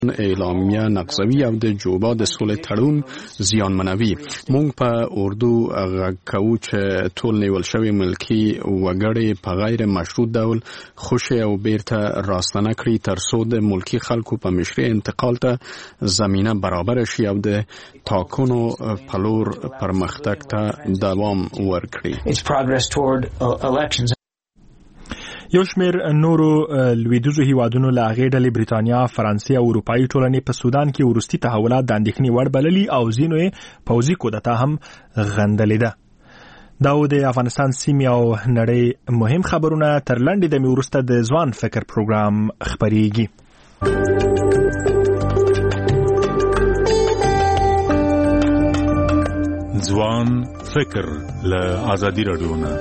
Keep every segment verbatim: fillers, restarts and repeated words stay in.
اعلامیه نقضوي او د جوبا د سولې تړون زیانمنوي. مونږ په اردو غږ کوو چې ټول نیول شوي ملکي وګړي په غیر مشروط ډول خوشي او بیرته راستنه کړي تر څو د ملکي خلکو په مشرۍ انتقال ته زمینه برابر شي او د ټاکنو په لور پرمختګ ته دوام ورکړي. یو شمیر نورو لویدیځو هیوادونو له هغې ډلې برېټانیا، فرانسې او اروپایي ټولنې په سودان کې وروستي تحولات د اندېښنې وړ بللي او ځینو یې پوځي کودتا هم غندلې ده. دا و د افغانستان سیمې او نړۍ مهم خبرونه. تر لنډې دمې وروسته د ځوان فکر پروګرام خپریږي. ځوان فکر له ازادي راډیو نه.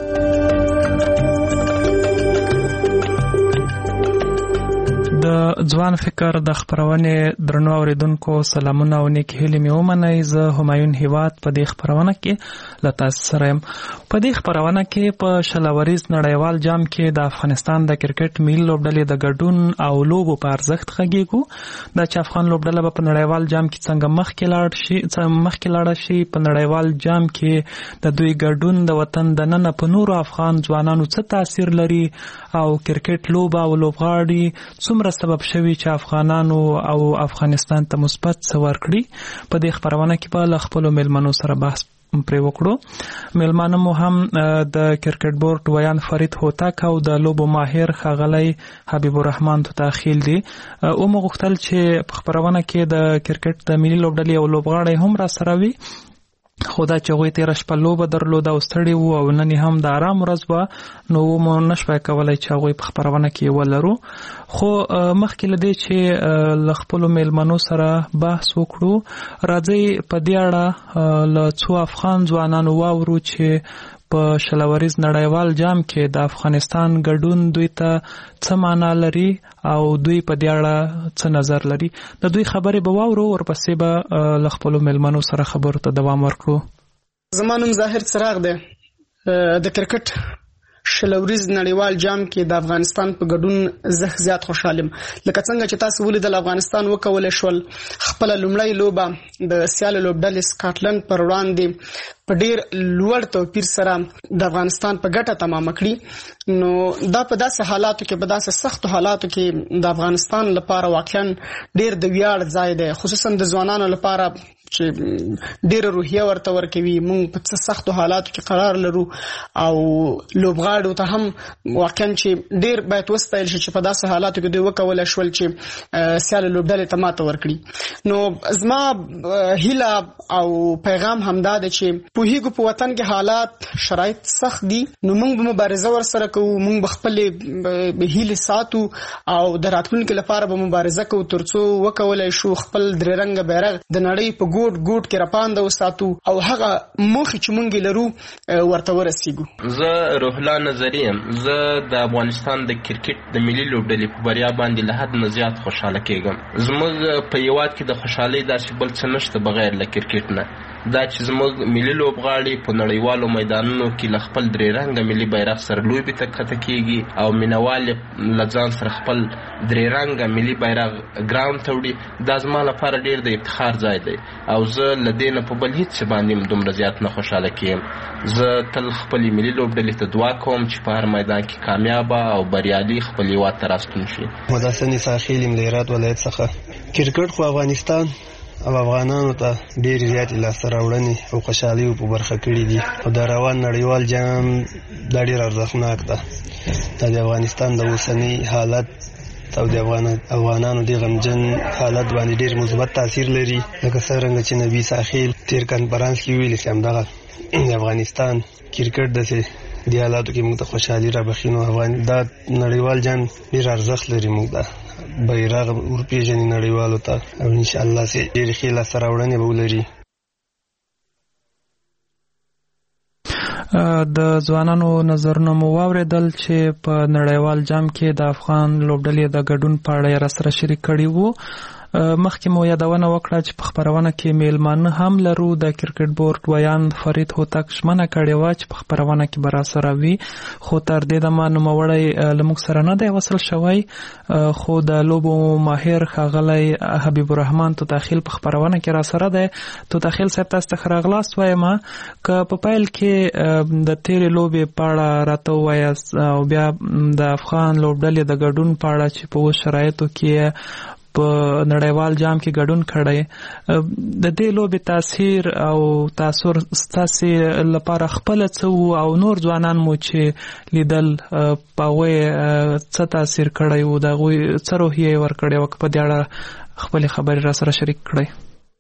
د ځوان فکر د خبرونې درنو اوریدونکو سلامونه او نیک هیلې مې ومنئ. زه همایون هیواد په دې خبرونه کې له تاسو سره یم. په دې خبرونه کې په شلوریز نړیوال جام کې د افغانستان د کرکټ ملي لوبډلې د ګډون او لوبو په ارزښت غږیږو. دا چې افغان لوبډله به په نړیوال جام کې څنګه مخکې لاړ شي مخکې لاړه شي په نړیوال جام کې د دوی ګډون د وطن دننه په نورو افغان ځوانانو څه تاثیر لري او کرکټ لوبه او لوبغاړي څومره سبب شوی چې افغانانو او افغانستان ته مثبت څه ورکړي. په دې خبرونه کې به له خپلو میلمنو سره بحث پرې وکړو. میلمانه مو هم د کرکټ بورډ ویان فرید هوتک او د لوبو ماهر ښاغلی حبیب الرحمن تخیل دي. او مو غوښتل چې په خبرونه کې د کرکټ د ملي لوبډلې او لوبغاړي هم را سره وي. خو دا چې هغوی تېره شپه لوبه درلوده او ستړي وو او نن هم د آرام ورځ وه نو مو نشوی کولی چې هغوی په خپرونه کې ولرو. خو مخکې له دې چې له خپلو میلمنو سره بحث وکړو راځئ په دې اړه له څو افغان ځوانانو واورو چې په شلوریز نړیوال جام کې د افغانستان ګډون دوی ته څه معنا لري او دوی په دې اړه څه نظر لري. د دوی خبرې به واورو، ورپسې به له خپلو میلمنو سره خبرو ته دوام ورکړو. زما نوم ظاهر څراغ دی. د کرکټ شلوریز نړیوال جام کې د افغانستان په ګډون زه زیات خوشحالم. لکه څنګه چې تاسو ولیدل افغانستان وکولای شول خپل لومړی لوبه د سیال لوبډلې سکاټلند پر وړاندې په ډیر لوړ توپیر سره د افغانستان په ګټه تمام کړی. نو دا په داسې حالاتو کې په داسې سختو حالاتو کې د افغانستان لپاره واقعا ډیر د ویاړ ځای دی، خصوصا د ځوانانو لپاره چې ډیره روحیه ورته ورکوي. موږ په څه سختو حالاتو کې قرار لرو او لوبغاړو ته هم واقعا چې ډیر باید وستایل شي چې په داسې حالاتو کې دوی وکولای شول چې سیال لوبډلې ته ماته ورکړي. نو زما هیله او پیغام همدا دی چې پوهیږو په وطن کې حالات شرایط سخت دي، نو موږ به مبارزه ورسره کوو، موږ به خپلې هیلې ساتو او د راتلونکي لپاره به مبارزه کوو ترڅو وکولای شو خپل درې رنګه بیرغ د نړۍ په ګوټ ګوټ کې راپانده وساتو او هغه موخې چې مونږ لرو ورته ورسیږو. زه روح الله نظری یم. زه د افغانستان د کرکټ د ملي لوبډلې په بریا باندې له حد نه زیات خوشحاله کېږم. زموږ په هېواد کې د خوشحالۍ داسې بل څه نشته بغیر له کرکټ نه. دا چې زموږ ملي لوبغاړي په نړیوالو میدانونو کې له خپل درې رنګه ملي بیرغ سره لوبې ته کښته کېږي او مینوال یې له ځان سره خپل درې رنګه ملي بیرغ ګراوند ته وړي، دا زما لپاره ډېر د افتخار ځای دی او زه له دې نه په بل هېڅ څه باندې هم دومره زیات نه خوشحاله کېږم. زه تل خپلې ملي لوبډلې ته دعا کوم چې په هر میدان کې کامیابه او بریالي خپل هېواد ته راستون شي. مدثر نساخیل یم له هرات ولایت څخه. کرکټ خو افغانستان او افغانانو ته ډېر زیات لاسته راوړنې او خوشحالۍ په برخه کړي دي او د روان نړیوال جام دا ډېر ارزښتناک ده. دا د افغانستان د اوسني حالت او د افغانانو د غمجن حالت باندې ډېر مثبت تاثیر لري. لکه څرنګه چې نبی ساخیل تیر کنفرانس کې ویلي چې همدغه د افغانستان کرکټ داسې دې حالاتو کې موږ ته خوشحالي رابخي. نو دا نړیوال جام ډېر ارزښت لري. موږ دا بیرغ ورپېژني نړیوالو ته او انشاءالله چې ډېرې ښې لاسته راوړنې به ولري. د ځوانانو نظرونه مو واورېدل چې په نړیوال جام کې د افغان لوبډلې د ګډون په اړه یې راسره شریک کړي وو. مخکې مو یادونه وکړه چې په خبرونه کې میلمانه هم لرو. د کرکټ بورډ ویان فرید هوتک ژمنه کړې وه چې په خبرونه کې به راسره وي، خو تر دې دمه نوموړی له موږ سره نه دی وصل شوی. خو د لوبو ماهر ښاغلی حبیب الرحمن توتاخیل په خبرونه کې راسره دی. توتاخیل صاحب تاسو ته ښه راغلاست وایم که په پیل کې د تیرې لوبې په اړه راته ووایاست او بیا د افغان لوبډلې د ګډون په اړه چې په اوس شرایطو کې په نړیوال جام کې ګډون کړی، د دې لوبې تاثیر او تاثر ستاسې لپاره خپله څه و او نور ځوانان مو چې لیدل په هغوی څه تاثیر کړی و، د هغوی څه روحیه یې ورکړې وه، که په دې اړه خپلې خبرې را سره شریک کړئ.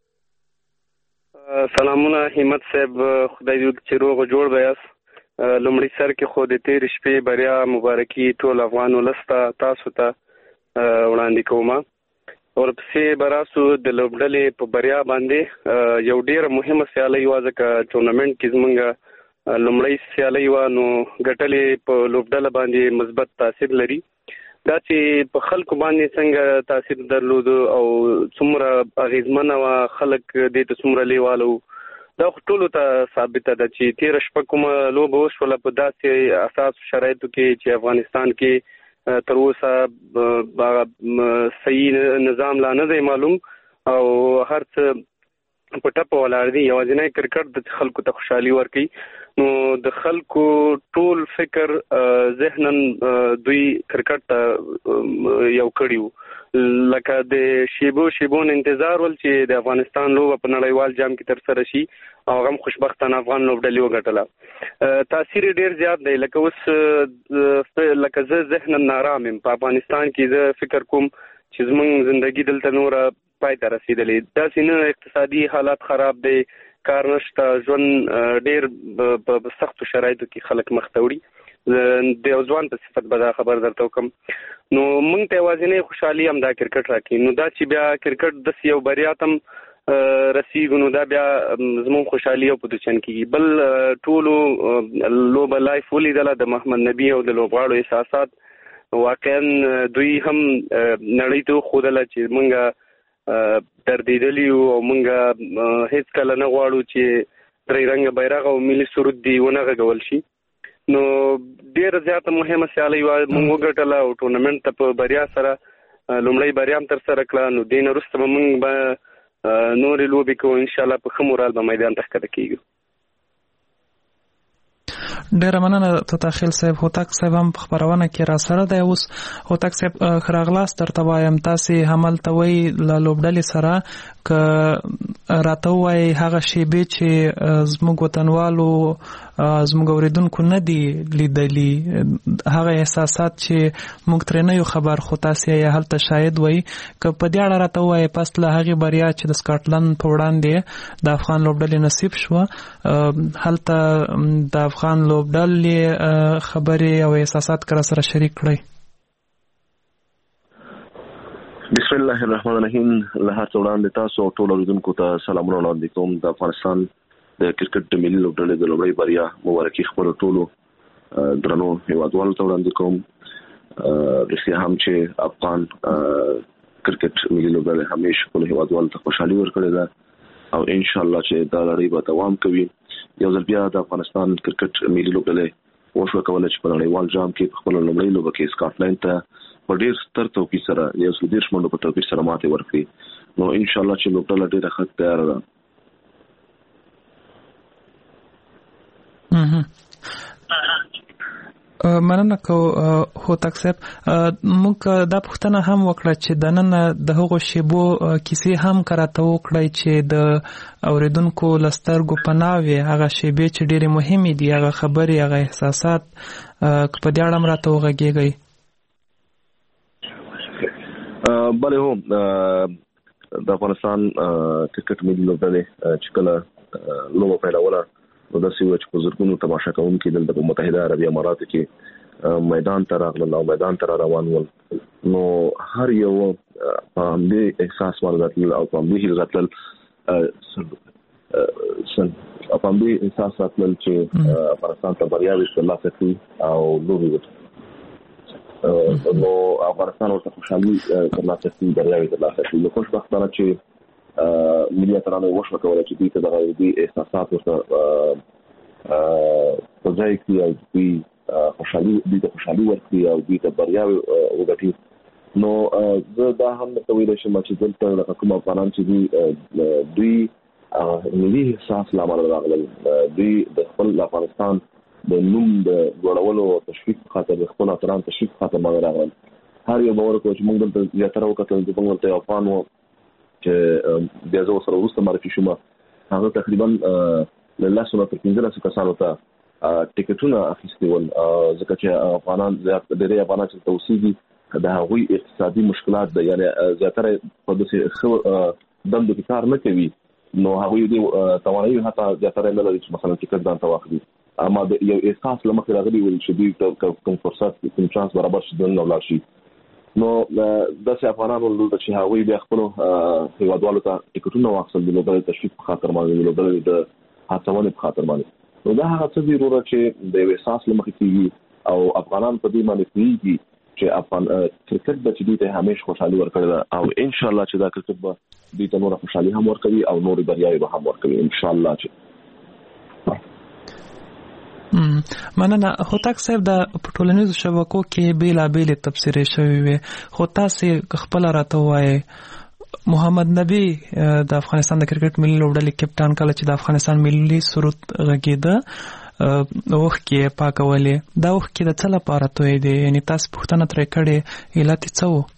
سلامونه همت صاحب، خدای دې چې روغ جوړ به یاست. لومړي سر کې خو د تېرې شپې بریا مبارکي ټول افغان ولس ته تاسو ته وړاندې کوم. ورپسې به راسو د لوبډلې په بریا باندې یو ډېره مهمه سیالۍ وه، ځکه ټورنمنټ کې زموږ لومړی سیالۍ وه، نو ګټلې په لوبډله باندې مثبت تاثیر لري. دا چې په خلکو باندې څنګه تاثیر درلود او څومره اغېزمنه وه، خلک دې ته څومره لیواله وو، دا خو ټولو ته ثابته ده چې تېره شپه کومه لوبه وشوله په داسې اساسو شرایطو کې چې افغانستان کې تر اوسه صحیح نظام لا نه دی معلوم او هر څه په ټپه ولاړ دي. یوازینی کرکټ د خلکو ته خوشحالي ورکوي، نو د خلکو ټول فکر ذهناً دوی کرکټ ته یو کړي وو، لکه د شیبو شیبو انتظار ول چې د افغانستان لوبه په نړیوال جام کې ترسره شي او هغه هم خوشبختانه افغان لوبډلې وګټله. تاثیر ډېر زیات دی، لکه اوس لکه زه ذهناً نارام یم په افغانستان کې، زه فکر کوم چې زموږ زندگی دلته نوره پای ته رسېدلې، داسې نه اقتصادي حالات خراب دی، کار نشته، ژوند ډېر په سختو شرایطو کې خلک مخ ته وړي. د یو ځوان په صفت به دا خبر درته وکړم. نو موږ ته یوازینۍ خوشحالي هم دا کرکټ راکوي، نو دا چې بیا کرکټ داسې یو بریا ته هم رسېږو، نو دا بیا زموږ خوشحالي او په دوچن کېږي. بل ټولو لوبه لایف ولیدله د محمد نبي او د لوبغاړو احساسات، واقعا دوی هم نړۍ ته وښودله چې موږ دردېدلي یو او موږ هېڅ کله نه غواړو چې درې رنګه بیرغ او ملي سرود دې ونه غږول شي. نو ډېره زیاته مهمه سیالۍ وه، موږ وګټله او ټورنمنټ ته په بریا سره لومړی بریا هم ترسره کړه. نو دې نه وروسته به موږ به نورې لوبې کوو، انشاءالله په ښه مورال به میدان ته ښکته کېږو. ډیره مننه توتاخیل صاحب. هوتک صاحب هم په خبرونه کې را سره دی. اوس هوتک صاحب ښه راغلاست، درته وایم تاسې هملته وئ له لوبډلې سره، که راته ووایئ هغه شیبې چې زموږ وطنوالو زموږ اورېدونکو نه دي لیدلي، هغه احساسات چې موږ ترې نه یو خبر خو تاسې یې هلته شاهد وئ، که په دې اړه راته ووایئ پس له هغې بریا چې د سکاټلند په وړاندې د افغان لوبډلې نصیب شوه، هلته د افغان لوبډلې خبرې او احساسات که را سره شریک کړئ. بسم الله الرحمن الرحیم. له هر څه وړاندې تاسو او ټولو اورېدونکو ته سلامونه وړاندې کوم. د افغانستان د کرکټ د ملي لوبډلې د لومړۍ بریا مبارکي خپلو ټولو درنو هیوادوالو ته وړاندې کوم. رښتیا هم چې افغان کرکټ ملي لوبډلې همیشه خپلو هیوادوالو ته خوشحالي ورکړې ده او انشاءالله چې دا لړۍ به دوام کوي. یو ځل بیا د افغانستان کرکټ ملي لوبډلې وشوه کولی چې په نړیوال جام کې په خپله لومړۍ لوبه کې سکاټلند ته په ډېر ستر توپیر سره یو سل دېرش منډو په توپیر سره ماتې ورکړي. نو انشاءالله چې لوبډله ډېره ښه تیاره ده. مننه کو هوتک صاحب. موږ دا پوښتنه هم وکړه چې د نن د هغو شیبو کیسې هم کراته وکړئ چې د اورېدونکو له سترګو پناه وي، هغه شیبې چې ډېرې مهمې دي، هغه خبرې، هغه احساسات، که په دې اړه هم راته وغږېږئ. بله هو، د افغانستان کرکټ ملي لوبډلې چې کله لوبه پیلوله نو داسې وه چې په زرګونو تماشا کوونکي دلته په متحده عربي اماراتو کې میدان ته راغلل او میدان ته را روان ول. نو هر یو په همدې احساس باندې راتلل او په همدې هیله راتلل په همدې احساس راتلل چې افغانستان ته بریاوې ترلاسه کړي او لوبې وکړي. نو افغانستان ورته خوشحالي ترلاسه کړي بریاوي ترلاسه کړي نو خوشبختانه چې ملي اترانو وشو کولای چې دوی ته دغه دې احساسات ورته په ځای کې او دوی خوشحالي دوی ته خوشحالي ورکړي او دوی ته بریاوي وګټي نو زه دا هم ته ویل شم چې دلته لکه کوم افغانان چې دوی دوی ملي احساس لامل راغلي دوی د خپل افغانستان د نوم د جوړولو او تشویق خاطر د خپل اتران تشویق خاطر باندې راغلي هر یو باور کوي چې موږ دلته زیاتره وکړو چې موږ ته افغان وو چې بیا زه سره ورسته معرفي شوم هغه تقریبا له لاسو تر پنځه کسانو ته ټیکټونه اخیستي ول ځکه چې افغانان زیات ډېر افغانان چې توسيدي د هغوی اقتصادي مشکلات د یعنی زیاتره په داسې خو دندو کې کار نه کوي نو هغوی دې توانایي حتی زیاتره نه لري چې مثلا ټیکټ ځان ته واخلي اما د یو احساس لمخې راغلي ول چې دوی کوم فرصت کوم چانس برابر شي د نو لاشي نو داسې افغانانو ولر چې هغوی بیا خپل هیوادوالو ته ټیکټونه واخلي د لوبډلې تشویق په خاطر باندې د لوبډلې د هڅونې په خاطر باندې نو دا هغه څه ضرورت چې د احساس لمخې کیږي او افغانان په دې باندې کوي چې افغان کرکټ د چې دوی ته همیشه خوشحالي ورکړي او ان شاء الله چې دا کرکټ به دوی ته نور خوشحالي هم ورکړي او نور بریاوي به هم ورکړي ان شاء الله چې مننه هوتک صاحب د ټولنیزو شبکو کې بیلا بیل تفسیرې شوی وي خو تاسو خپل راته وایي محمد نبی د افغانستان د کرکټ ملي لوبډلې کپټان کله چې د افغانستان ملي سرود غږیده اوخ کې پاکولې دا اوخ کې د څه لپاره توې دي یعنی تاسو پوښتنه ترې کړې علت څه وو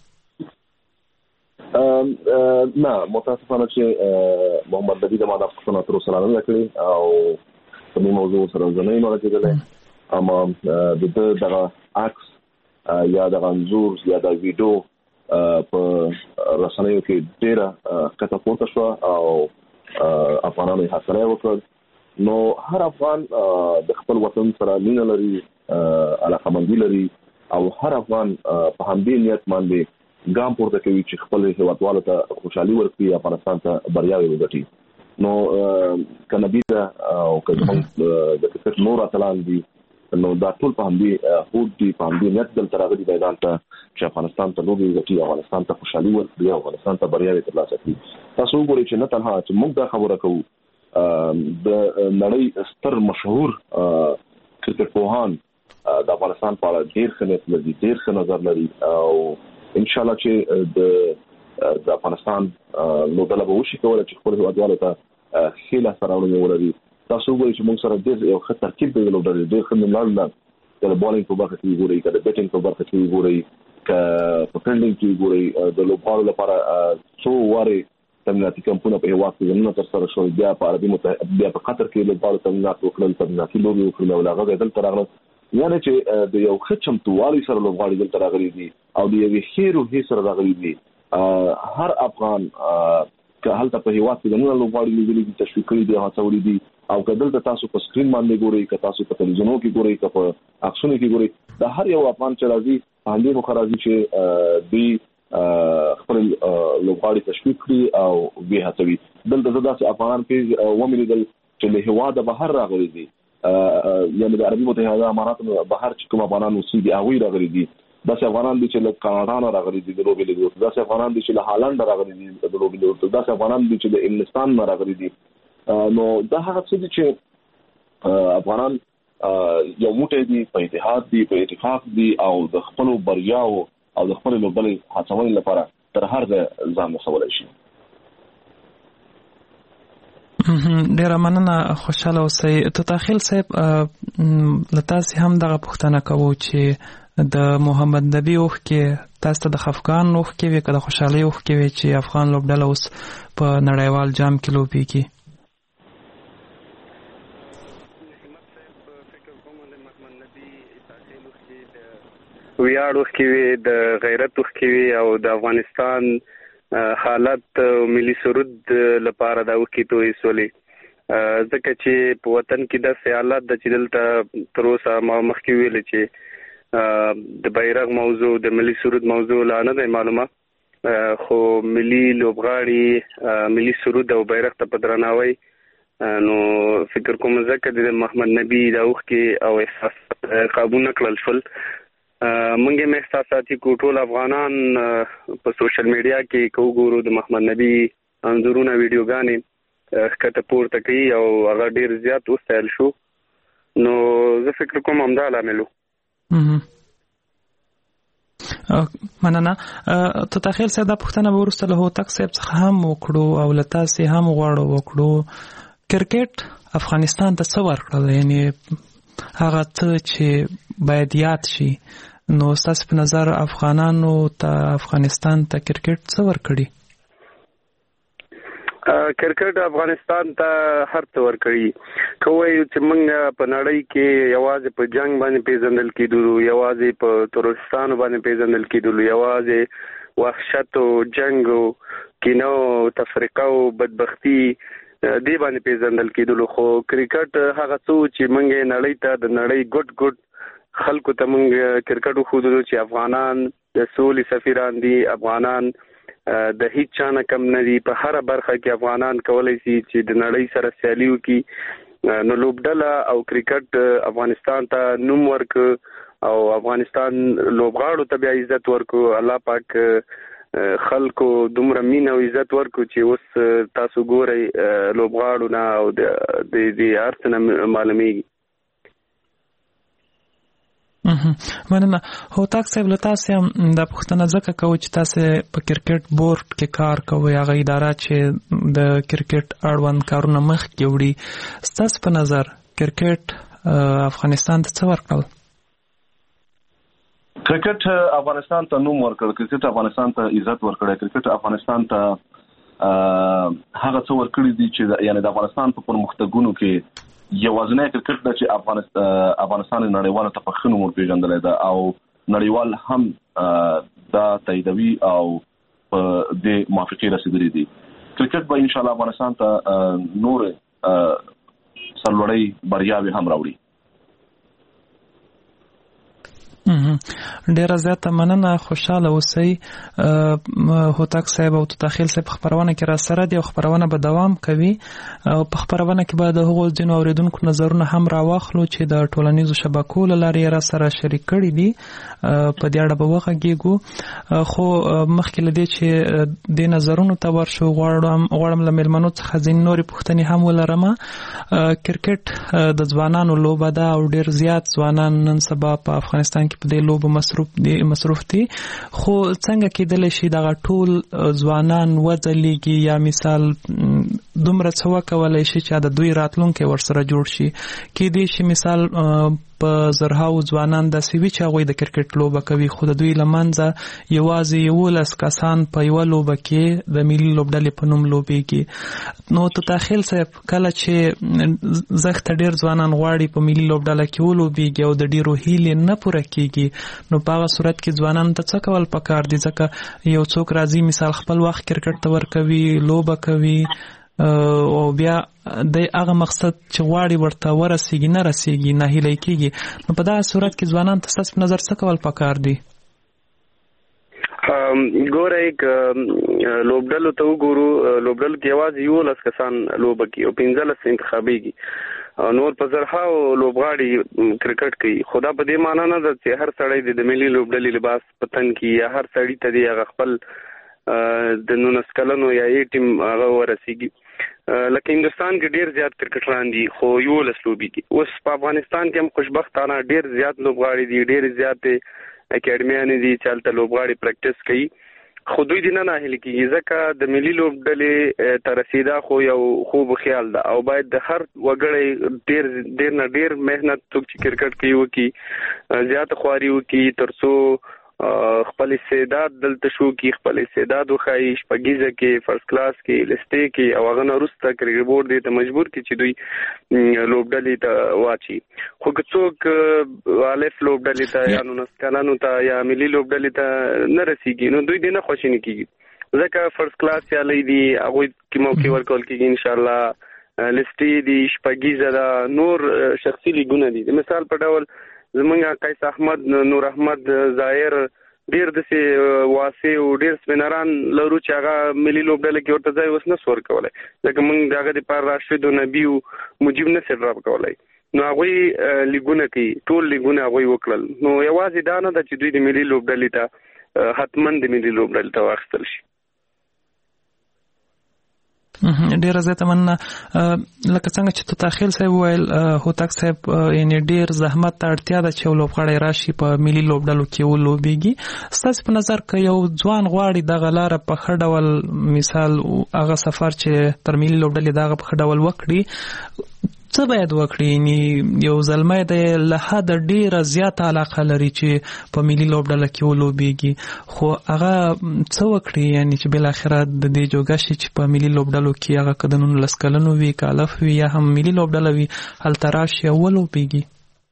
نه متاسفانه چې محمد نبی د ماده پوښتنه تر اوسه نه کړې او په دې موضوع سره ځنې نه راځي اما د دې دغه عکس یا د انزور یا د ویډیو په رسنیو کې ډېر کته پورته شو او افغانانو یې حاصله وکړ نو هر افغان د خپل وطن سره مینه لري علاقمندي لري او هر افغان په همدې نیت باندې ګام پورته کوي چې خپل هیوادوالو ته خوشحالي ورکړي افغانستان ته بریاوي وګټي نو کنه دې او کله د کرکټ نور اتلان دي نو دا ټول په همدې هوډ دي په همدې نیت دلته راغلي میدان ته چې افغانستان ته لوبي وګټي افغانستان ته خوشحالي ورکړي افغانستان ته بریاوي ترلاسه کړي تاسو وګورئ چې نه تنها چې موږ دا خبره کوو د نړۍ ستر مشهور کرکټ پوهان د افغانستان په اړه ډېر ښه نیت لري ډېر ښه نظر لري او ان شاء الله چې د د افغانستان لوبډله به وشي کولای چې خپل هیوادوالو ته خېله سره ولري تاسو وګورئ چې موږ سره ډېر یو ښه ترکیب دی لوبډله ډېر ښه نمبر د بالینګ په برخه کې ګورئ کله بیټینګ په برخه کې ګورئ ک په فیلډینګ کې ګورئ د لوبغاړو لپاره څو واره تمریناتي کمپونه په هوا کې نه تر سره شو بیا په عربي متحده بیا په قطر کې لوبغاړو تمرینات وکړل تمریناتي لوبي وکړل او هغه دلته راغله یعنی چې د یو ښه چمتووالي سره لوبغاړي دلته راغلي دي او د یو هیرو هي سره راغلي دي هر افغان که هلته په هوا کې د نن لوبغاړي لیدلي دي تشویق کړي دي هڅولي دي او کله تاسو په سکرین باندې ګورئ که تاسو په تلویزیونو کې ګورئ که په عکسونو کې ګورئ د هر یو افغان چې راځي باندې مخرازي چې دوی خپل لوبغاړي تشویق کړي او به هڅوي دلته داسې افغان کې ومنیدل چې له هوا د بهر راغلي دي یعنی د عربي متحده اماراتو بهر چې کوم افغانان اوسېږي هغوی راغلي دي داسې افغانان دي چې له کاناډا نه راغلي دي د لوبې لیدو داسې افغانان دي چې له هالند راغلي دي د لوبې لیدو داسې افغانان دي چې د انګلستان نه راغلي دي نو دا هغه څه دي چې افغانان یو موټی دي په اتحاد دي په اتفاق دي او د خپل بریاو او د خپل لوبډلې هڅونې لپاره تر هر ځای ځان رسولی شي ډیره مننه خوشاله اوسئ تطاخیل صاحب له تاسې هم دغه پوښتنه کوو چې د محمد نبی اوښ کې تاسو ته د خفګان اوښ کې وي که د خوشحالۍ اوښ کې وي چې افغان لوبډله اوس په نړیوال جام کې لوبېږي ویاړ اوښ کې وي د غیرت اوښ کې وي او د افغانستان حالت ملي سرود لپاره دا اوښ کې توی سولي ځکه چې په وطن کې داسې حالات د چې دلته تر اوسه ما مخکې ویل چې د بیرغ موضوع د ملي سرود موضوع لا نه دی معلومه خو ملي لوبغاړي ملي سرود او بیرغ ته په درناوی نو فکر کوم ځکه د محمد نبی د اوښ کې او احساس قابو نه کړل شول مونږ هم احساساتي کو ټول افغانان په سوشل میډیا کې کو ګورو د محمد نبی انځورونه ویډیوګانې ښکته پورته کوي او هغه ډیر زیات وستایل شو. نو زه فکر کوم همدا لامل و. مننه. ته تخیل سره دا پوښتنه به وروسته له هوتک صاحب څخه هم وکړو او له تاسې هم غواړو وکړو، کرکټ افغانستان ته څه ورکړل؟ یعنی هغه څه چې باید یاد شي، نو ستاسو په نظر افغانانو ته افغانستان ته کرکټ څه ورکړي؟ کرکټ افغانستان ته هر څه ورکړي. کوی چې موږ په نړۍ کې یوازې په جنگ باندې پیژندل کېدلو، یوازې په ترورستانو باندې پیژندل کېدلو، یوازې وحشت او جنگ او کینه او تفرقه او بدبختی دې باندې پیژندل کېدلو. خو کرکټ هغه څه چې موږ نړۍ ته د نړۍ ګډ ګډ خلکو ته موږ کرکټ وښودلو چې افغانان د سولې سفیران دي، افغانان د هیڅ چا نه کم نه دي، په هره برخه کې افغانان کولی شي چې د نړۍ سره سیالي وکړي. نو لوبډله او کرکټ افغانستان ته نوم ورک او افغانستان لوبغاړو ته بیا عزت ورکو. الله پاک خلکو دومره مینه او عزت ورکو چې اوس تاسو ګورئ لوبغاړو نه او د دې هر څه نه معلومیږي. مننه. هوتک صاحب له تاسې هم دا پوښتنه ځکه کوو چې تاسې په کرکټ بورډ کې کار کوئ، هغه اداره چې د کرکټ اړوند کارونه مخکې وړي. ستاسو په نظر کرکټ افغانستان ته څه ورکړل؟ کرکټ افغانستان ته نوم ورکړ، کرکټ افغانستان ته عزت ورکړ، کرکټ افغانستان ته هغه څه ورکړي دي چې یعنی د افغانستان په پرمختګونو کې یوازینی کرکټ د چې افغانستان افغانستان نړیواله ته په ښه نوم ورپېژندلی ده او نړیوال هم دا تاییدوي او په دې موافقې رسېدلي دي. کرکټ به انشاءالله افغانستان ته نور سرلوړۍ بریاوې هم راوړي. ډیره زیاته مننه. خوشاله اوسئ. هوتک صاحب او تخیل صاحب خبرونه کې را سره دي او خبرونه به دوام کوي او په خبرونه کې به د هغو ځینو اوریدونکو نظرونه هم راواخلو چې د ټولنیزو شبکو له لارې را سره شریک کړي دي. په دې اړه به وغږیږو. خو مخکې له دې چې د نظرونو ته ورشو غواړم غواړم له میلمنو څخه ځینې نورې پوښتنې هم ولرم. کرکټ د ځوانانو لوبه ده او ډیر زیات ځوانان نن سبا په افغانستان په دې لوبو مصروف دي مصروف دي خو څنګه کېدلی شي دغه ټول ځوانان وځلیږي یا مثال دومره څه وکولی شي چې د دوی راتلونکی ورسره جوړ شي؟ کېدای شي مثال په زرهاو ځوانان داسې وي چې هغوی د کرکټ لوبه کوي خو د دوی له منځه یوازې یولس کسان په یوه لوبه کې د ملي لوبډلې په نوم لوبیږي. نو ته تخیل صاحب کله چې زښته ډېر ځوانان غواړي په ملي لوبډله کې ولوبیږي او د ډېرو هیلې نه پوره کېږي، نو په هغه صورت کې ځوانانو ته څه کول پکار دي؟ ځکه یو څوک راځي مثال خپل وخت کرکټ ته ورکوي، لوبه کوي او بیا د هغه مقصد چې غواړي ورته ورسیږي نه رسیږي، ناهیلی کېږي. نو په دغه صورت کې ځوانان ته ستاسو په نظر څه کول پکار دي؟ ګورئ لوبډلو ته وګورو، لوبډلو کې یوازې یولس کسان لوبه کوي او پنځلس انتخابیږي. نور په زرهاو لوبغاړي کرکټ کوي. خو دا په دې معنا نه ده چې هر سړی د ملي لوبډلې لباس په تن کې یا هر سړي ته دی هغه خپل د نولس کلنو یا ای ټیم هغه ورسیږي. لکه هندوستان کې ډیر زیات کرکټران دي خو یولس لوبي دي. اوس په افغانستان کې هم خوشبختانه ډیر زیات لوبغاړي دي، ډیر زیات اکیډمیانې دي چې هلته لوبغاړي پریکټس کوي. خو دوی دې نه ناهیلي کېږي ځکه د ملي لوبډلې ته رسېدا خو یو خوب خیال ده او باید د هر وګړی ډیر ډیر نه ډیر محنت څوک چې کرکټ کوي وکړي، زیاته خواري وکړي تر څو خپل استعداد دلته شو کې خپل استعداد وښایي، شپږیزه کې، فرست کلاس کې، لسټې کې او هغه نه وروسته کرکټ بورډ دې ته مجبور کړي چې دوی لوبډلې ته واچي. خو که څوک الف لوبډلې ته یا نولس کلنو ته یا ملي لوبډلې ته نه رسېږي نو دوی دې نه خواشیني کېږي ځکه فرست کلاس سیالۍ دي، هغوی کې موقع ورکول کېږي انشاءالله، لسټې دي، شپږیزه ده، نور شخصي لیګونه دي. د مثال په ډول زمونږ قیس احمد، نور احمد، ظاهر ډیر داسې واسع او ډیر سپینران لرو چې هغه ملي لوبډله کې ورته ځای اوس نه سو ورکولی ځکه موږ د هغه دپاره راشد او نبي او مجیب نه سي ډراپ کولی. نو هغه لیګونه کوي ټول لیګونه هغه وکړل نو یوازې دا نه چې دوی د ملي لوبډلې ته حتمن د ملي لوبډلې ته واخیستل شي. ډیر زیاته مننه. لکه څنګه چې تخیل صاحب ویل هوتک صاحب یعنی ډیر زحمت ته اړتیا ده چې لوبغاړی راشي په ملي لوبډلو کې ولوبېږي. ستاسو په نظر که یو ځوان غواړي دغه لاره په ښه ډول مثال هغه سفر چې تر ملي لوبډلې دغه په ښه ډول وکړي څه باید وکړي؟ یعنی یو زلمی دی له حده ډیره زیاته علاقه لري چې په ملي لوبډله کې ولوبېږي خو هغه څه وکړي یعنی چې بالاخره د دې جوګه شي چې په ملي لوبډلو کې هغه که د نولس کلنو وي که الف وي یا هم ملي لوبډله وي هلته راشي او ولوبېږي؟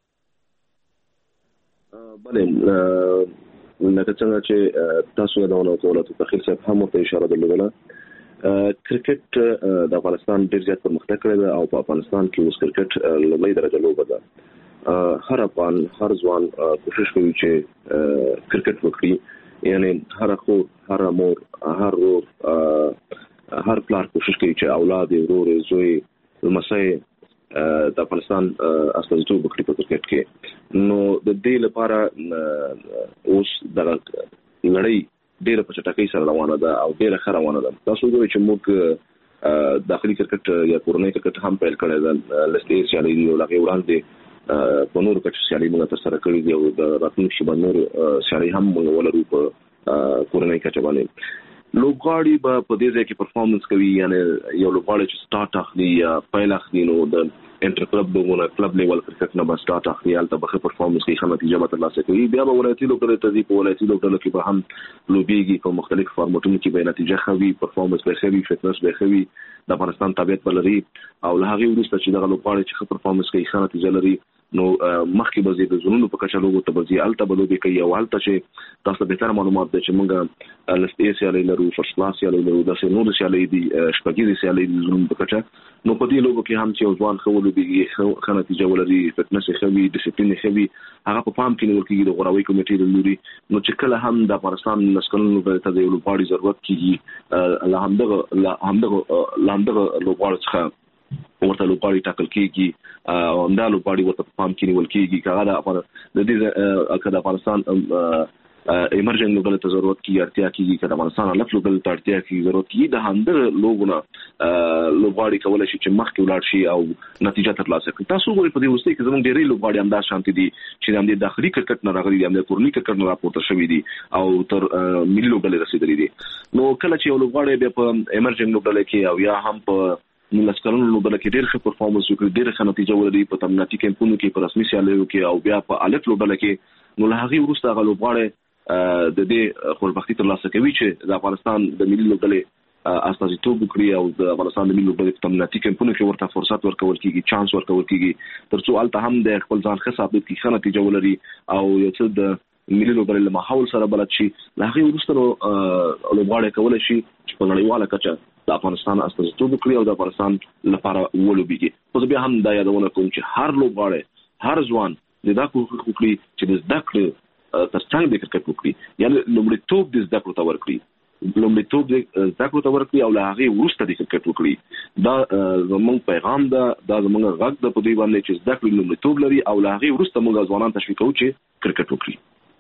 بلې لکه څنګه چې تاسو یادونه کوله تخیل صاحب هم ورته اشاره درلودله کرکټ د افغانستان ډیر زیات پرمختګ کړی دی او په افغانستان کې اوس کرکټ لومړی درجه لوبه ده. هر افغان هر ځوان کوشش کوي چې کرکټ وکړي یعنی هر خور هر مور هر ورور هر پلار کوشش کوي چې اولاد ورور زوی لمسۍ د افغانستان استازیتوب وکړي په کرکټ کې. نو د دې لپاره اوس د نړۍ ډیره په چټکۍ سره روانه ده او ډیره ښه روانه ده. تاسو وګورئ چې موږ داخلي کرکټ یا کورنۍ کرکټ هم پیل کړی ده لسته سیالي دی او هغه وړاندې په نورو کچو سیالي موږ تر سره کړې دي او د راتلونکي شپه نور سیالي هم موږ ولرو په کورنۍ کچو باندې. لوبغاړي به په دې ځای کې پرفارمنس کوي یعنی یو لوبغاړی چې سٹارټ اخلي یا پیل اخلي نو د انټر کلب دغه کلب لیول کرکټ نه به سٹارټ اخلي البته به پرفارمنس کوي ښه نتیجه به ترلاسه کوي بیا به ولایتي لوبډلې ته ځي په ولایتي لوبډلو کې به هم لوبېږي په مختلف فارمټونو کې به نتیجه ښه وي پرفارمنس به ښه وي فټنس به ښه وي د افغانستان تابعیت به لري او له هغې وروسته چې دغه لوبغاړی چې ښه پرفارمنس کوي ښه نتیجه لري نو مخکې به ځي د زونونو په کچه لوبو ته به ځي هلته به لوبې کوي او هلته چې تاسو ته بهتره معلومات دی چې موږ لسټې سیالۍ لرو فرست کلاس سیالۍ لرو داسې نورې سیالۍ دي شپږیزې سیالۍ دي د زونونو په کچه نو په دې لوبو کې هم چې یو ځوان ښه ولوبېږي ښه نتیجه ولري فټنس یې ښه وي ډسپلین یې ښه وي هغه په پام کې نیول کېږي د غوراوۍ کمیټې له لوري نو چې کله هم د افغانستان نولس کلنو لوبډلې ته د یو لوبغاړي ضرورت کېږي له همدغه له همدغه له همدغه لوبغاړو څخه ورته لوبغاړي ټاکل کېږي او همدا لوبغاړي ورته په پام کې نیول کېږي که هغه د دې که د افغانستان ایمرجنټ لوبډلې ته ضرورت کېږي اړتیا کېږي که د افغانستان الف لوبډلې ته اړتیا کېږي ضرورت کېږي د همدغه لوبونه لوبغاړي کولی شي چې مخکې ولاړ شي او نتیجه ترلاسه کړي. تاسو وګورئ په دې وروستۍ کې زموږ ډېری لوبغاړي همداسې شانتې دي چې د همدې داخلي کرکټ نه راغلي دي همدې کورني کرکټ نه راپورته شوي دي او تر ملي لوبډلې رسېدلي دي. نو کله چې یو لوبغاړی بیا په ایمرجنټ لوبډلې کې او یا هم په نولس کلنو لوبډله کې ډېر ښه پرفارمنس وکړي ډېره ښه نتیجه ولري په تمریناتي کیمپونو کې په رسمي سیالیو کې او بیا په الف لوبډله کې نو له هغې وروسته هغه لوبغاړی د دې خوشبختي ترلاسه کوي چې د افغانستان د ملي لوبډلې استازیتوب وکړي او د افغانستان د ملي لوبډلې په تمریناتي کیمپونو کې ورته فرصت ورکول کېږي چانس ورکول کېږي تر څو هلته هم د خپل ځان ښه ثابت کړي ښه نتیجه ولري او یو څه د ملي لوبډلې له ماحول سره بلد شي. له هغې وروسته نو لوبغاړی کولی شي چې په نړیواله کچه د افغانستان استازیتوب وکړي او د افغانستان لپاره ولوبېږي. خو زه بیا هم دا یادونه کوم چې هر لوبغاړی هر ځوان د دا کوښښ وکړي چې د زده کړې تر څنګ د کرکټ وکړي یعنې لومړیتوب د زده کړو ته ورکړي لومړیتوب د زده کړو ته ورکړي او له هغې وروسته د کرکټ وکړي. دا زموږ پیغام ده دا زموږ غږ ده په دوی باندې چې زده کړې لومړیتوب لري او له هغې وروسته موږ ځوانان تشویق کوو چې کرکټ وکړي.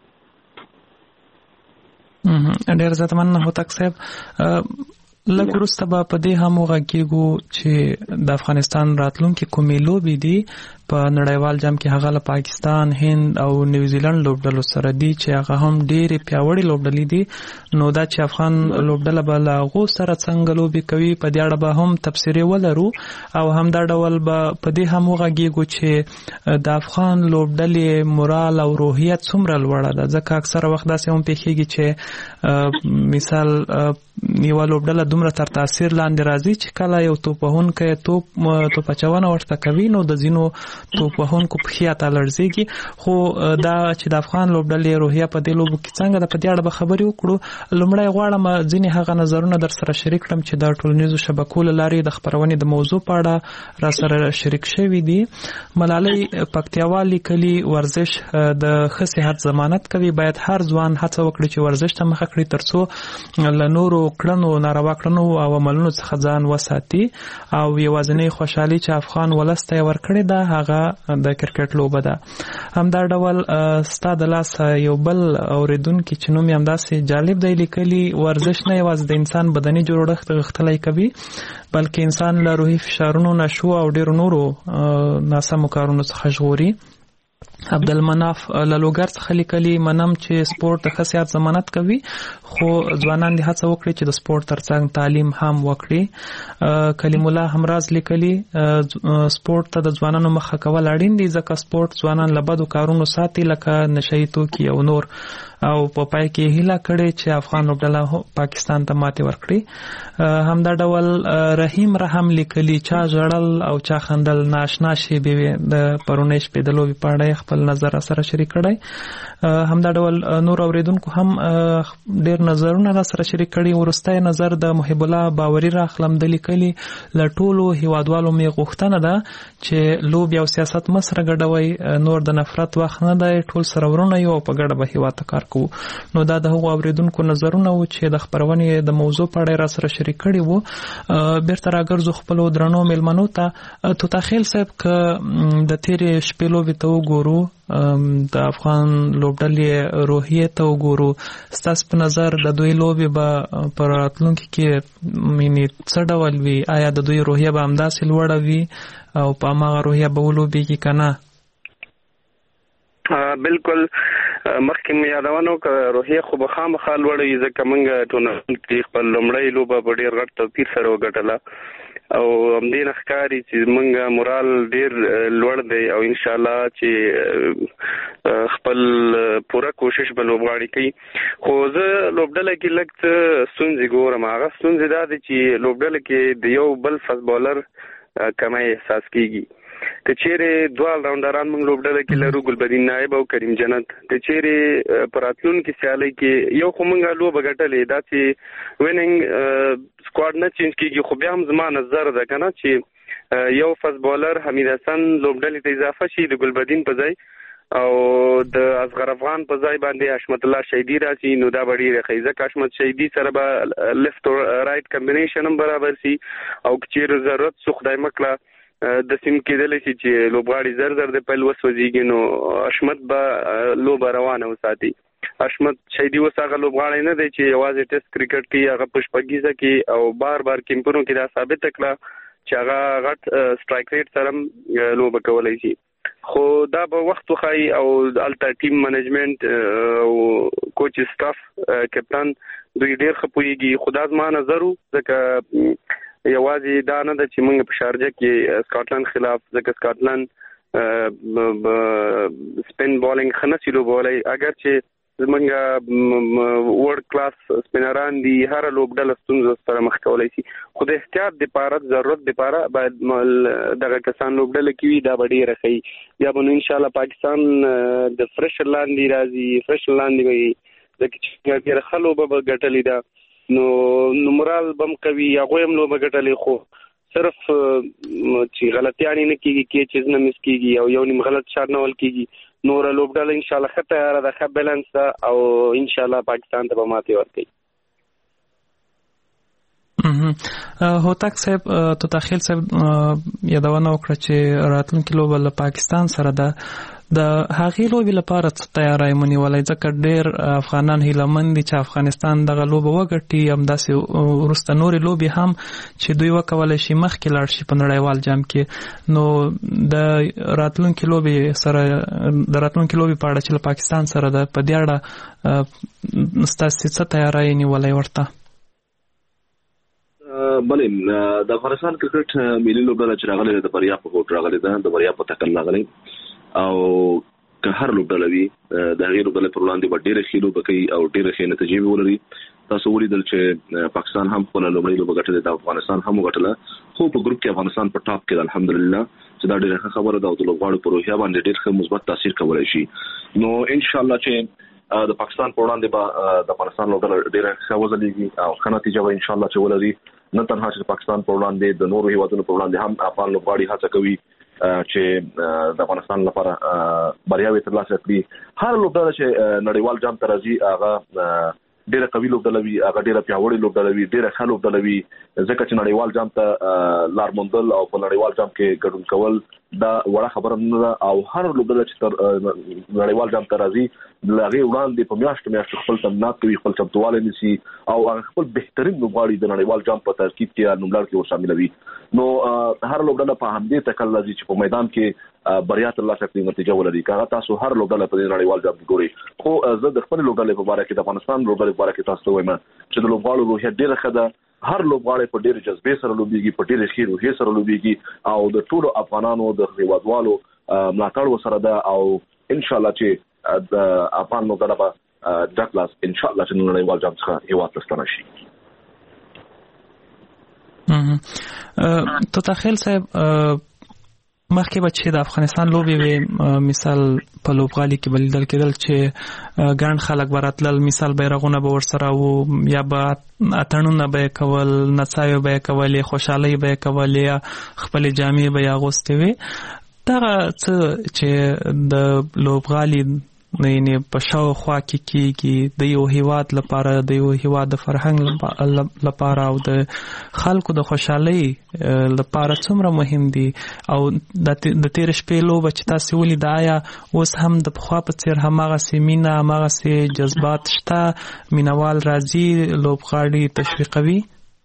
ډېر زیات مننه هوتک صاحب. لږ وروسته به په دې هم وغږېږو چې د افغانستان راتلونکي کومې لوبې دي په نړیوال جام کې هغه له پاکستان هند او نیوزیلند لوبډلو سره دي چې هغه هم ډېرې پیاوړې لوبډلې دي نو دا چې افغان لوبډله به له هغو سره څنګه لوبې کوي په دې اړه به هم تبصرې ولرو او همدا ډول به په دې هم وغږېږو چې د افغان لوبډلې مورال او روحیت څومره لوړه ده ځکه اکثره وخت داسې هم پیښېږي چې مثال یوه لوبډله دومره تر تاثیر لاندې راځي چې کله یو توپ وهونکی توپ توپ اچونه ورته کوي نو د ځینو توپ وهونکو پښې ته لړزېږي. خو دا چې د افغان لوبډلې روحیه په دې لوبو کې څنګه ده په دې اړه به خبرې وکړو. لومړی غواړم ځینې هغه نظرونه در سره شریک کړم چې د ټولنیزو شبکو له لارې د خپرونې د موضوع په اړه را سره شریک شوي دي. ملالۍ پکتیاوال لیکلي ورزش د ښه صحت ضمانت کوي باید هر ځوان هڅه وکړي چې ورزش ته مخه کړي تر څو له نورو کړنو ناروا کړنو او عملونو څخه ځان وساتي او یوازینی خوشحالي چې افغان ولس ته ورکړې ده هغه د کرکټ لوبه ده. همدا ډول ستا د لاس یو بل اوریدونکي چې نوم یې همداسې جالب دی لیکلي ورزش نه یوازې د انسان بدني جوړښت غښتلی کوي بلکې انسان له روحي فشارونو نشو او ډېرو نورو ناسمو کارونو څخه ژغوري. عبدالمناف لالوګر څخه لیکلي منم چې سپورت د ښه صحت ضمانت کوي خو ځوانان دې هڅه وکړي چې د سپورت ترڅنګ تعلیم هم وکړي. کلیم الله همراز لیکلي سپورت ته د ځوانانو مخه کول اړین دي ځکه سپورت ځوانان له بدو کارونو ساتي لکه نشهیي توکي او نور او په پای کې هیله کړې چې افغان لوبډله پاکستان ته ماتې ورکړي. همدا ډول رحیم رحم لیکلي چا ژړل او چا خندل ناشنا شیبې وې د پرونۍ شپې د لوبې په اړه خپل نظر سره شریک کړی. همدا ډول نور اوریدونکو هم ډېر نظرونه را سره شریک کړي. وروستی نظر د محب الله باوري راخلم د لیکلي له ټولو هیوادوالو مې غوښتنه ده چې لوبې او سیاست مه سره ګډوئ نور د نفرت وخت نه دی ټول سره ورونه یو په ګډه به هیواد ته کار کوو. نو دا د هغو اوریدونکو نظرونه وو چې د خپرونې د موضوع په اړه را سره شریک کړي وو. بیرته راګرځو خپلو درنو میلمنو ته. توتاخیل صاحب که د تیرې شپې لوبې ته وګورو د افغان لوبډلې روحیې ته وګورو ستاسو په نظر د دوی لوبې به په راتلونکي کې مینې څه ډول وي؟ آیا د دوی روحیه به همداسې لوړه وي او په هماغه روحیه به ولوبېږي که نه؟ بالکل مخکې مې یادونه وکړه روحیه خو به خامخا لوړه وي ځکه موږ ټورنمنټ کې خپل لومړی لوبه په ډېر غټ توپیر سره وګټله او همدې نه ښکاري چې موږ مورال ډېر لوړ دی او انشاءالله چې خپل پوره کوشش به لوبغاړي کوي. خو زه لوبډله کې لږ څه ستونزې ګورم. هغه ستونزې دا دی چې لوبډله کې د یو بل فاست بالر کمی احساس کیږي. که چیرې دوه راونډران موږ لوبډله کې لرو ګلبدین نایب او کریم جنت که چیرې په راتلونکي سیالۍ کې یو خو موږ لوبه ګټلې دا چې ویننګ سکواډ نه چینج کیږي خو بیا هم زما نظر ده که نه چې یو فاست بالر حمید حسن لوبډلې ته اضافه شي د ګلبدین په ځای او د اصغر افغان په ځای باندې حشمت الله شهیدي راشي نو دا به ډېره ښه ځکه حشمت شهیدي سره به لیفت او رایټ کمبینیشن هم برابر شي او که چیرې ضرورت شو خدای مکړه د سیم کېدلی شي چې لوبغاړي زر زر د پیل وسوځېږي نو حشمت به لوبه روانه وساتي. حشمت شهیدي اوس هغه لوبغاړی نه دی چې یوازې ټیسټ کرکټ کې هغه په شپږیزه کې او بار بار کیمپونو کې دا ثابته کړه چې هغه غټ سټرایک ریټ سره لوبه کولی شي. خو دا به وخت وښایي او هلته ټیم منیجمنټ او کوچ سټاف کپتان دوی ډېر ښه پوهېږي. خو دا زما نظر و ځکه یوازې دا نه ده چې موږ په شارجه کې سکاټلند خلاف ځکه سکاټلند سپین بالینګ ښه نشي لوبولی اگر چې زموږ ورلډ کلاس سپینران دي هره لوبډله ستونزو سره مخ کولی شي. خو د احتیاط دپاره ضرورت دپاره باید دغه کسان لوبډله کې وي دا به ډېره ښه بیا به نو انشاءالله پاکستان د فرشر لاندې راځي فرشر لاندې به وي ځکه چې ډېره ښه لوبه به ګټلې ده نو نو مورال بم کوي هغوی هم لوبه ګټلې خو صرف چې غلطیانې نه کېږي کې چیز نه مس کېږي او یو نیم غلط شاټ نه ول کېږي نوره لوبډله انشاءالله ښه تیاره ده ښه بیلنس ده او انشاءالله پاکستان ته به ماتې ورکوي. هوتک صاحب توتاخیل صاحب یادونه وکړه چې راتلونکي لوبه له پاکستان سره ده د هغې لوبې لپاره څه تیاری ونیولی ځکه ډېر افغانان هیلهمند دي چې افغانستان دغه لوبه وګټي همداسې وروسته نورې لوبې هم چې دوی وکولی شي مخکې لاړ شي په نړیوال جام کې. نو د راتلونکي لوبې سره د راتلونکي لوبې په اړه چې له پاکستان سره ده په دې اړه ستاسې څه تیاری نیولی ورته؟ بلې د افغانستان کرکټ ملي لوبډله چې راغلې ده د بریا په هوډ راغلې ده د بریا په تکل راغلی او که هر لوبډله وي د هغې لوبډلې پر وړاندې به ډېرې ښې لوبه کوي او ډېرې ښې نتیجې به ولري. تاسو ولیدل چې پاکستان هم خپله لومړۍ لوبه ګټلې ده افغانستان هم وګټله خو په ګروپ کې افغانستان په ټاپ کې ده الحمدلله چې دا ډېره ښه خبره ده او د لوبغاړو په روحیه باندې ډېر ښه مثبت تاثیر کولی شي. نو انشاءالله چې د پاکستان په وړاندې به د افغانستان لوبډله ډېره ښه وځلېږي او ښه نتیجه به انشاءالله چې ولري. نه تنها چې پاکستان په وړاندې د نورو هیوادونو په وړاندې هم افغان لوبغاړي هڅه کوي چې د افغانستان لپاره بریاوې ترلاسه کړي. هر لوبډله چې نړیوال جام ته راځي هغه ډېره قوي لوبډله وي هغه ډېره پیاوړې لوبډله وي ډېره ښه لوبډله وي ځکه چې نړیوال جام ته لار موندل او په نړیوال جام کې ګډون کول دا وړه خبره نه ده او هر لوبډله چې تر نړیوال جام ته راځي د هغې وړاندې په میاشتو میاشتو خپل تمرینات کوي خپل چمتووالی نیسي او هغه خپل بهترین لوبغاړي د نړیوال جام په ترکیب کې یا نوملړ کې ورشاملوي نو هر لوبډله په همدې تکل راځي چې په میدان کې بریا ترلاسه کړي نتیجه ولري که هغه تاسو هر لوبډله په نړیوال جام کې ګورئ خو زه د خپلې لوبډلې په باره کې د افغانستان لوبډلې په باره کې تاسو ته وایم چې د لوبغاړو روحیه ډېره ښه ده هر لوبغاړی په ډېرې جذبې سره لوبېږي په ډېرې ښې روحیې سره لوبېږي او د ټولو افغانانو د هېوادوالو ملاتړ ورسره ده او انشاءالله چې د افغان لوبډله به ډک لاس انشاءالله چې نړیوال جام څخه هېواد ته ستنه شي. توتاخیل صاحب مخکې به چې د افغانستان لوبې وې مثال په لوبغالي کې به لیدل کېدل چې ګڼ خلک به راتلل مثال بیرغونه به ورسره وو یا به اتڼونه به یې کول نڅاوې به یې کولې خوشحالۍ به یې کولې یا خپلې جامې به یې اغوستې وې دغه څه چې د لوبغالي یعنې په شاوخوا کې کېږي د یو هېواد لپاره د یو هېواد د فرهنګ لپاره او د خلکو د خوشحالۍ لپاره څومره مهم دي او د تېرې شپې لوبه چې تاسې ولیده آیا اوس هم د پخوا په څېر هماغسې مینه هماغسې جذبات شته مینهوال راځي لوبغاړي تشویقوي؟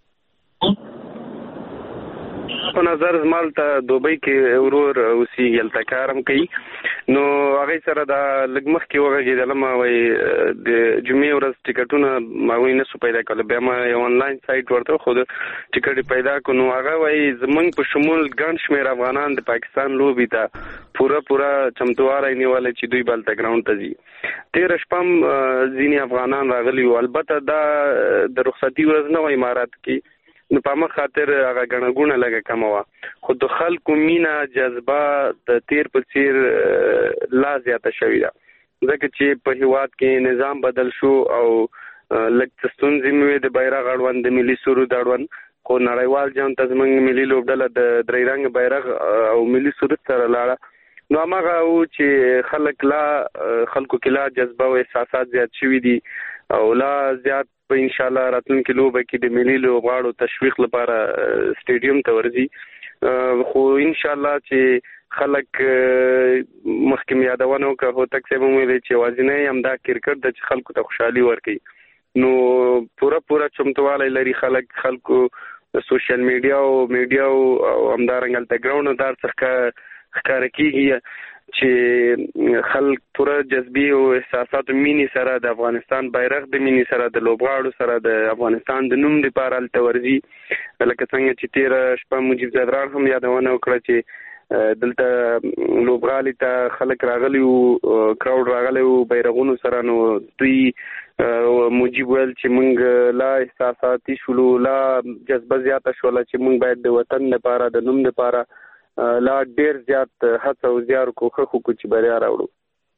په نظر زمال ته دوبۍ کې ورور اوسېږي هلته کار هم کوي نو هغې سره دا لږ مخکې وغږېدلم وایي د جمعې ورځ ټکټونه هغوی نه سو پیدا کولی بیا ما یو انلاین سایټ ورته خو د ټکټ یې پیدا کړو نو هغه وایي زموږ په شمول ګڼ شمېر افغانان د پاکستان لوبې ته پوره پوره چمتووالی نیولی چې دوی به هلته ګراونډ ته ځي. تېره شپه هم ځینې افغانان راغلي وو البته دا د رخصتي ورځ نه وه امارات کې نو په مخ خاطر هغه ګڼه ګوڼه لږه کمه وه خو د خلکو مینه جذبه د تیر په څېر لا زیاته شوې ده ځکه چې په هېواد کې نظام بدل شو او لږ څه ستونزې مې وې د بیرغ اړوند د ملي سرود اړوند خو نړیوال جام ته زموږ ملي لوبډله د درې رنګه بیرغ او ملي سرود سره لاړه نو هماغه و چې خلک لا خلکو کې لا جذبه او احساسات زیات شوي دي او لا زیات په ان شاء الله راتلونکي لوبه کې د ملي لوبغاړو تشویق لپاره سټیډیم ته ورځي خو ان شاء الله چې خلک مخکې مې یادونه وکړه هوتک صاحب هم ویلي چې یوازینی همدا کرکټ ده چې خلکو ته خوشحالي ورکوي نو پوره پوره چمتوالی لري خلک خلکو سوشل میډیا او میډیا او همدارنګه هلته ګراونډدار څخه ښکاره کېږي چې خلک پوره جذبي او احساساتو مینې سره د افغانستان بیرغ د مینې سره د لوبغاړو سره د افغانستان د نوم لپاره هلته ورځي لکه څنګه چې تېره شپه مجیب زادران هم یادونه وکړه چې دلته لوبغالي ته خلک راغلي وو کراوډ راغلی وو بیرغونو سره نو دوی مجیب ویل چې موږ لا احساساتي شولو لا جذبه زیاته شوله چې موږ باید د وطن لپاره د نوم لپاره لا ډیر زیات هڅه او زیار کوښښ وکړو چې بریا راوړو.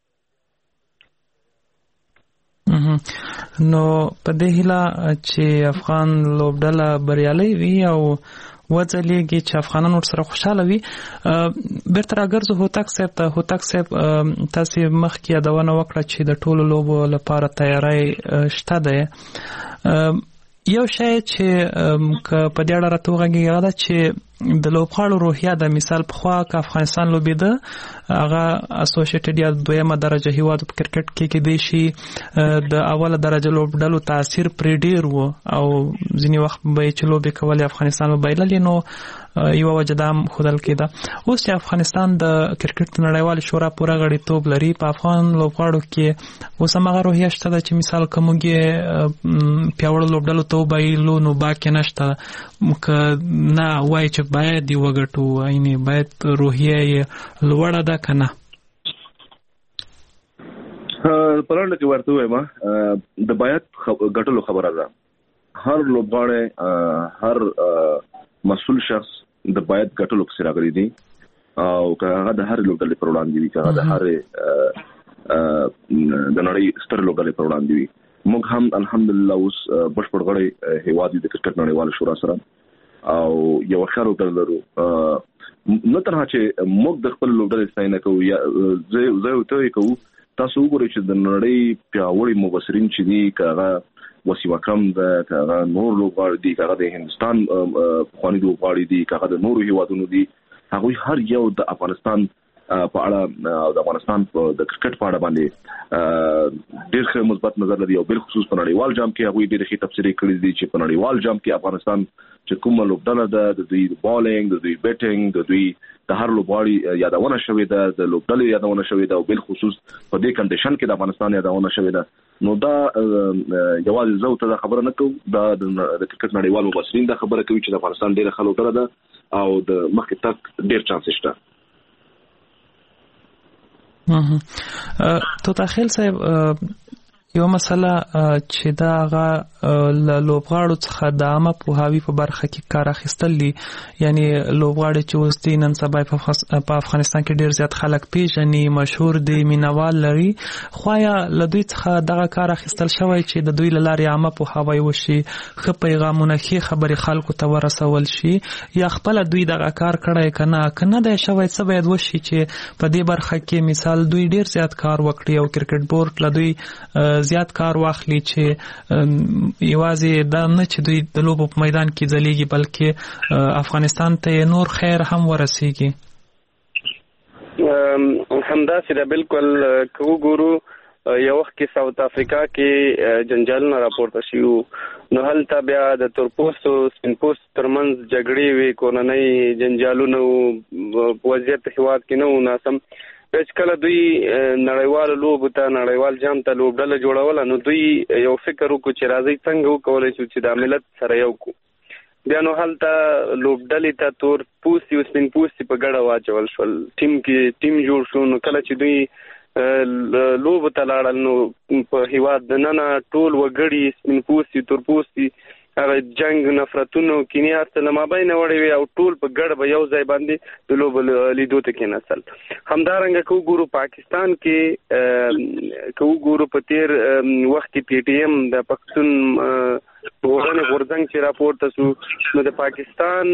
نو په دې هیله چې افغان لوبډله بریالۍ وي او وځلېږي چې افغانان ورسره خوشحاله وي. بیرته راګرځو هوتک صاحب ته. هوتک صاحب تاسې مخکې یادونه وکړه چې د ټولو لوبو لپاره تیاری شته دی. یو شی چې که په دې اړه راته وغږېږي هغه ده چې د لوبغاړو روحیه د مثال پخوا که افغانستان لوبېده هغه اسوسییټډ یا دویمه درجه هېواد په کرکټ کې کېدی شي د اوله درجه لوبډلو تاثیر پرې ډېر و او ځینې وخت به یې چې لوبې کولې افغانستان به بایللې نو یوه وجه دا هم ښودل کېده. اوس چې افغانستان د کرکټ د نړیوالې شورا پوره غړیتوب لري په افغان لوبغاړو کې اوس هماغه روحیه شته ده چې مثال که موږ یې پیاوړو لوبډلو ته وبایلو نو باک یې نشته که نه وایي چې باید یې وګټو یعنې باید روحیه یې لوړه ده که نه؟ په لنډه کې ورته ووایم د باید ګټلو خبره ده. هر لوبغاړی هر مسؤل شخص د باید ګټلو پسې راغلی دی او که هغه د هرې لوبډلې پر وړاندې وي که هغه د هرې د نړۍ سترې لوبډلې پر وړاندې وي. موږ هم الحمدلله اوس بشپړ غړی هېواد یو د کرکټ نړیواله شورا سره او یوه ښه لوبډله لرو. نه تنها چې موږ د خپل لوبډلې ستاینه کوو یا زه ورته کوو تاسو وګورئ چې د نړۍ پیاوړي مبصرین چې دي که هغه وسیم اکرم د هغه نور لوبغاړي دي، هغه د هندستان خواني لوبغاړي دي، هغه د نورو هیوادونو دي، هغه هر یو د افغانستان په اړه او د افغانستان په د کرکټ په اړه باندې ډېر ښه مثبت نظر لري، او بل خصوص په نړیوال جام کې هغه ډېر ښه تفسیر کړی دي چې په نړیوال جام کې افغانستان چې کومه لوبډله ده د دوی بالینګ، د دوی بیټینګ، د دوی د هر لوبغاړي یادونه شوې ده، د لوبډلې یادونه شوې ده، او بل خصوص په دې کنډیشن کې د افغانستان یادونه شوې ده. نو دا یوازې زه ته خبره نه کوم، دا د کرکټ نړیوال مبصرین دا خبره کوي چې د افغانستان ډېره ښه لوبډله ده او د مخکې تګ ډېر چانس شته. تو تاخیل صاحب یو مسله چې دا هغه لوبغاړو څخه د عامه پوهاوي په برخه کې کار اخیستل دي، یعنی لوبغاړي چې اوس دي نن سبا په افغانستان کې ډیر زیات خلک پیژني، مشهور دي، مینوال لري، خو یا له دوی څخه دغه کار اخیستل شوی چې د دوی له لارې عامه پوهاوی وشي، ښه پیغامونه، ښې خبرې خلکو ته ورسول شي، یا خپل دوی دغه کار کړی کنه کنه دی شوی، څه باید وشي چې په دې برخه کې مثال دوی ډیر زیات کار وکړي او کرکټ بورډ له دوی زیات کار واخلي چې یوازې دا نه چې دوی د لوبو په میدان کې ځلیږي بلکې افغانستان ته نور خیر هم ورسیږي. همداسې ده، بالکل. که وګورو یو وخت کې ساوت افریقا کې جنجالونه راپورته شوي، نو هلته بیا د تورپوستو سپین پوست ترمنځ جګړې وې، کورنۍ جنجالونه وو، وضعیت هېواد کې نه و ناسم. چې کله دوی نړیوال لوبو ته، نړیوال جام ته لوبډله جوړوله، نو دوی یو فکر وکړو چې راځي څنګه وکولی شو چې دا ملت سره یو کړو. بیا نو هلته لوبډلې ته تور پوستي او سپین پوستي په ګډه واچول شول، ټیم کې ټیم جوړ شو. نو کله چې دوی لوبو ته لاړل، نو په هېواد دننه ټول وګړي سپین پوستي تور پوستي هغه جنگ، نفرتونو، کینې هر څه له مابینه وړې وې، او ټول په ګډه به یو ځای باندې د لوبو لیدو ته کېناستل. همدارنګه که وګورو پاکستان کې، که وګورو په تیر وخت کې پی ټی ایم د پښتون غورځنې غورځنګ چې راپورته شو، نو د پاکستان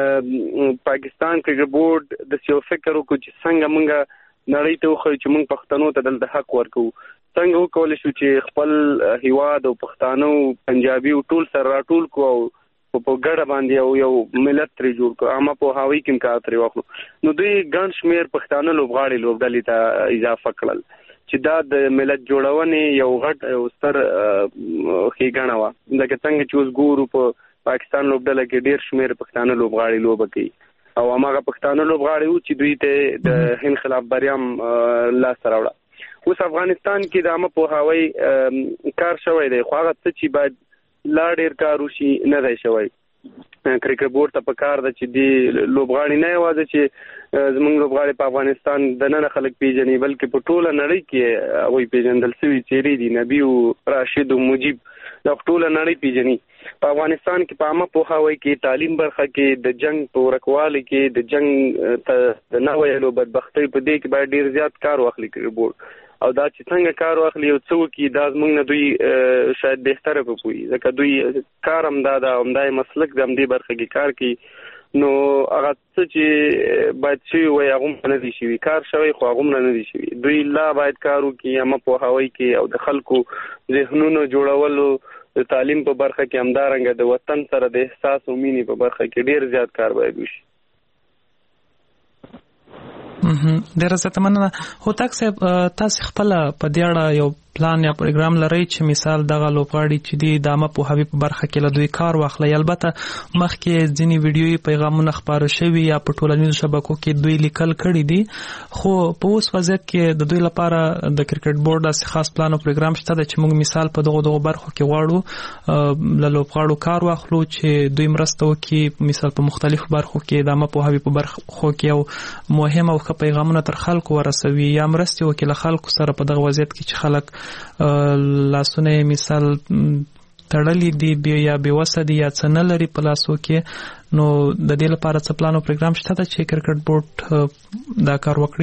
پاکستان کرکټ بورډ د یو فکر وکړو چې څنګه موږ نړۍ ته وښیو چې موږ پښتنو ته دلته حق ورکوو، څنګه وکولی شو چې خپل هیواد او پښتانه او پنجابي او ټول سره راټول کړو او په ګډه باندې او یو ملت ترې جوړ کړو، عامه پوهاوي کې کار ترې واخلو. نو دوی ګڼ شمېر پښتانه لوبغاړي لوبډلې ته اضافه کړل چې دا د ملت جوړونې یو غټ یو ستر ښېګڼه وه. لکه څنګه چې اوس ګورو په پاکستان لوبډله کې ډېر شمېر پښتانه لوبغاړي لوبه کوي، او هماغه پښتانه لوبغاړي وو چې دوی ته د هند خلاف بریا لاسته راوړه. اوس افغانستان کې د عامه پوهاوی کار شوی دی، خو هغه څه چې باید لا ډېر کار وشي نه دی شوی. کرکټ بورډ ته په کار ده چې د لوبغاړي نه یوازې چې زموږ لوبغاړي په افغانستان دننه خلک پیژني، بلکې په ټوله نړۍ کې هغوی پیژندل شوي څېرې دي، نبي او راشد او مجیب، دا ټوله نړۍ پیژني. په افغانستان کې په عامه پوهاوی کې، تعلیم برخه کې، د جنگ په ورکوالي کې، د جنگ د نه ویلو بدبختۍ په دې کې باید ډېر زیات کار واخلي کرکټ بورډ، او دا چې څنګه کار واخلي او څه وکړي دا زموږ نه دوی شاید بهتره به پوهي، ځکه دوی کار همدا ده، همدا یې مسلک د همدې برخه کې کار کوي. نو هغه څه چې باید شوي وای هغومره نه دي شوي، کار شوی خو هغومره نه دي شوي. دوی لا باید کار وکړي عامه پوهاوی کې، او د خلکو ذهنونو جوړولو، د تعلیم په برخه کې، همدارنګه د وطن سره د احساس او مینې په برخه کې ډېر زیات کار باید وشي. ډیره زیاته مننه. هوتک صاحب، تاسو خپل په دې اړه یو پلان یا پروګرام لرئ چې مثال دغه لوبغاړي چې دي د عامه پوهاوي په برخه کې له دوی کار واخلي؟ البته مخکې ځینې ویډیويي پیغامونه خپاره شوي یا په ټولنیزو شبکو کې دوی لیکل کړي دي، خو په اوس وضعیت کې د دوی لپاره د کرکټ بورډ داسې خاص پلان او پروګرام شته چې موږ مثال په دغه دغه برخو کې غواړو له لوبغاړو کار واخلو چې دوی مرسته وکړي، مثال په مختلفو برخو کې د عامه پوهاوي په برخو کې یو مهم او ښه پیغامونه تر خلکو ورسوي، یا مرستې وکړي له خلکو سره په دغه وضعیت کې چې خلک لاسونه مثال تړلې دي یا بېوسه دي یا څه نه لري په لاسو کې. نو د دې لپاره څه پلان او پروګرام شته ده چې کرکټ بورډ دا کار وکړي؟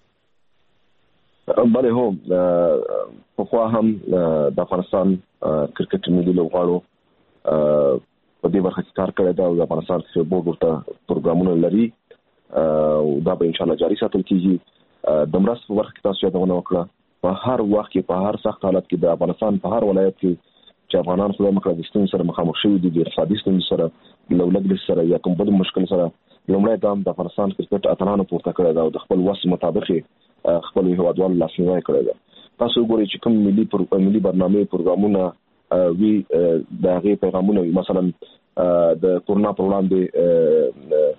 بله هو، پخوا هم د افغانستان کرکټ ملي لوبغاړو په دې برخه کې کار کړی دی، او د افغانستان کرکټ بورډ ورته پروګرامونه لري، او دا به انشاءالله جاري ساتل کېږي. د مرستو په برخه کې تاسو یادونه وکړه، په هر وخت کې، په هر سخت حالت کې د افغانستان په هر ولایت کې چې افغانان خو مخه د ستونزې سره مخامخ شوي دي، د اقتصادي ستونزې سره، لولګ سره یا کوم بل مشکل سره. لومړی ګام د افغانستان کرکټ اتلانو پورته کړی دا او د خپل وس مطابق خپل هیوادوالو لاسنیوی کړی دی. تاسو ګورئ چې کوم ملي پر ملي برنامه پروګرامونه وی د هغه پیغامونه مثلا د کورونا پر وړاندې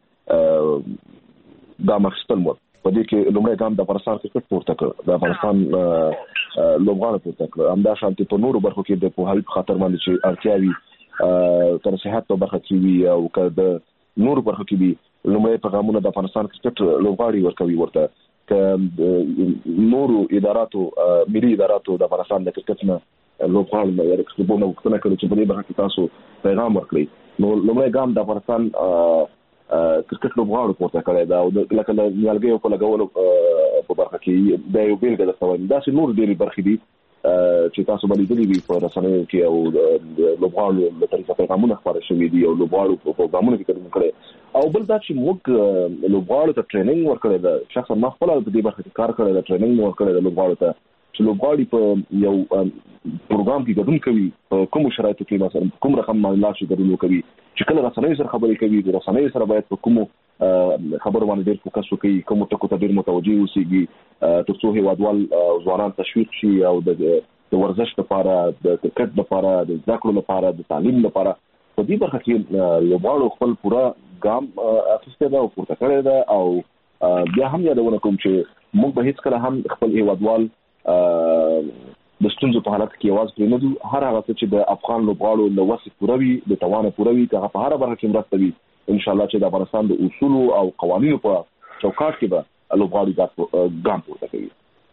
ګام اخیستل مو په دې کې لومړی ګام د افغانستان کرکټ پورته کړ، د افغانستان لوبغاړو پورته کړ. همدا شانتي په نورو برخو کې د پوهاوي په خاطر باندې چې اړتیاوي تر صحت په برخه کې وي او که د نورو برخو کې وي، لومړی پیغامونه د افغانستان کرکټ لوبغاړي ورکوي ورته که نورو اداراتو ملي اداراتو د افغانستان د کرکټ نه لوبغاړو نه یې کتابونه وکړه کړي چې په دې برخه کې تاسو پیغام ورکړي. نو لومړی ګام د افغانستان کرکټ لوبغاړو پورته کړی دا او لکه د نیالګیو په لګولو په برخه کې د یو بیلګه درته وایم. داسې نور ډېرې برخې دي چې تاسو به لیدلي وي په رسنیو کې او د لوبغاړو له طریقه پیغامونه خپاره شوي دي او لوبغاړو په پروګرامونو کې ګډون کړی. او بل دا چې موږ لوبغاړو ته ټریننګ ورکړی ده، شخصا ما خپله په دې برخه کې کار کړی ده، ټریننګ مو ورکړی ده لوبغاړو ته چې لوبغاړي په یو پروګرام کې ګډون کوي، په کومو شرایطو کې مثلا کوم رقم معاملات چې ګډون کوي، چې کله رسنیو سره خبرې کوي، د رسنیو سره باید په کومو خبرو باندې ډېر فوکس وکړي، کومو ټکو ته ډېر متوجه اوسېږي تر څو هیوادوال ځوانان تشویق شي او د ورزش لپاره، د کرکټ لپاره، د زده کړو لپاره، د تعلیم لپاره. په دې برخه کې لوبغاړو خپل پوره ګام اخیستی ده او پورته کړی ده. او بیا هم یادونه کوم چې موږ به هېڅکله هم خپل هیوادوال د ستونزو په حالت کې یوازې پرې نه ځو. هر هغه څه چې د افغان لوبغاړو له وسې پوره وي، د توانه پوره وي، که هغه په هره برخه کې مرسته وي، انشاءالله چې د افغانستان د اصولو او قوانینو په چوکاټ کې به لوبغاړي ګام پورته کوي.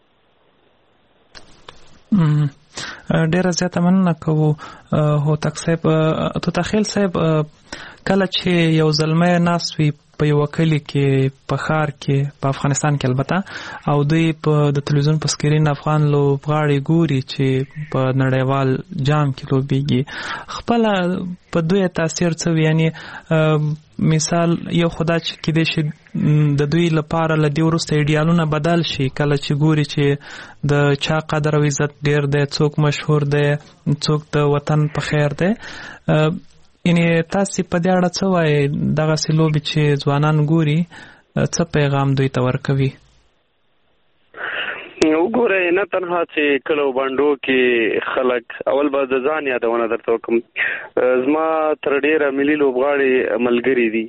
ډیره زیاته مننه کوو هوتک صاحب. توتاخیل صاحب، کله چې یو زلمی ناست وي په یو کلی کې، په ښار کې، په افغانستان کې البته، او دوی په د تلویزیون په سکرین افغان لوبغاړي ګوري چې په نړیوال جام کې لوبېږي، خپله په دوی تاثیر څه وي؟ یعنې مثال یو خدا چې کېدای شي د دوی لپاره له دې وروسته ایډیالونه بدل شي کله چې ګوري چې د چا قدر او عزت ډېر دی، څوک مشهور دی، څوک د وطن په خیر دی. یعنې تاسې په دې اړه څه وایئ؟ دغسې لوبې چې ځوانان ګوري څه پیغام دوی ته ورکوي؟ وګورئ، نه تنها چې کلو بانډو کې خلک، اول به د ځان یادونه درته وکړم، زما تر ډېره ملي لوبغاړي ملګري دي.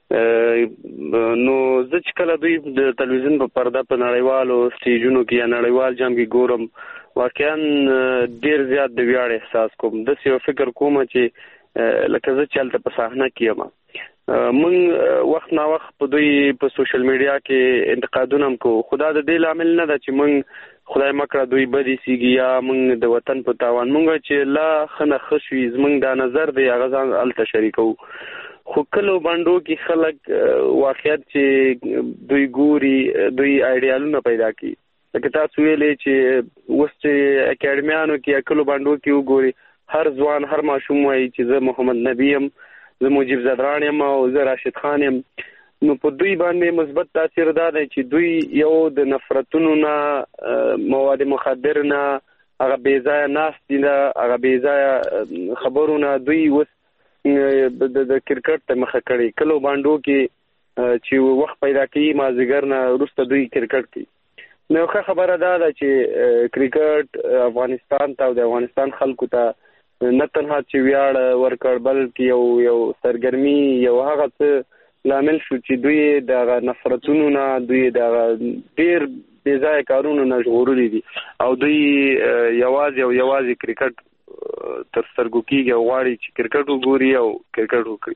نو زه چې کله دوی د تلویزیون په پرده په نړیوالو سټیجونو کې یا نړیوال جام کې ګورم، واقعا ډېر زیات د ویاړ احساس کوم. داسې یو فکر کوم چې لکه زه چې هلته په صحنه کې یم. موږ وخت نا وخت په دوی په سوشل میډیا کې انتقادونه هم کوو، خو دا د دې لامل نه ده چې موږ خدای مکړه دوی بدې سیږي یا موږ د وطن په تاوان. موږ چې لا ښه نه ښه شوي، زموږ دا نظر دی هغه ځان هلته شریکوو. خو کلو بانډو کې خلک واقعیت چې دوی ګوري، دوی ایډیالونه پیدا کوي. لکه تاسو ویلې چې اوس چې اکاډمیانو کې یا کلو بانډو کې وګوري، هر ځوان هر ماشوم وایي چې زه محمد نبي یم، زه مجیب زدران یم او زه راشد خان یم. نو په دوی باندې مثبت تاثیر دا دی چې دوی یو د نفرتونو نه، مواد مخدر نه، هغه بې ځایه ناستې نه، هغه بې ځایه خبرو نه دوی اوس د کرکټ ته مخه کړي. کلو بانډو کې چې وخت پیدا کوي مازدیګر نه وروسته دوی کرکټ کوي. نو ښه خبره دا ده چې کرکټ افغانستان ته او د افغانستان خلکو ته نه تنها چې ویاړ ورکړ، بلکې یو یو سرګرمي، یو هغه څه لامل شو چې دوی د نفرتونو نه، دوی د ډېر بې ځایه کارونو نه ژغورلي دي او دوی یوازې او یوازې کرکټ تر سترګو کېږي او غواړي چې کرکټ وګوري او کرکټ وکړي.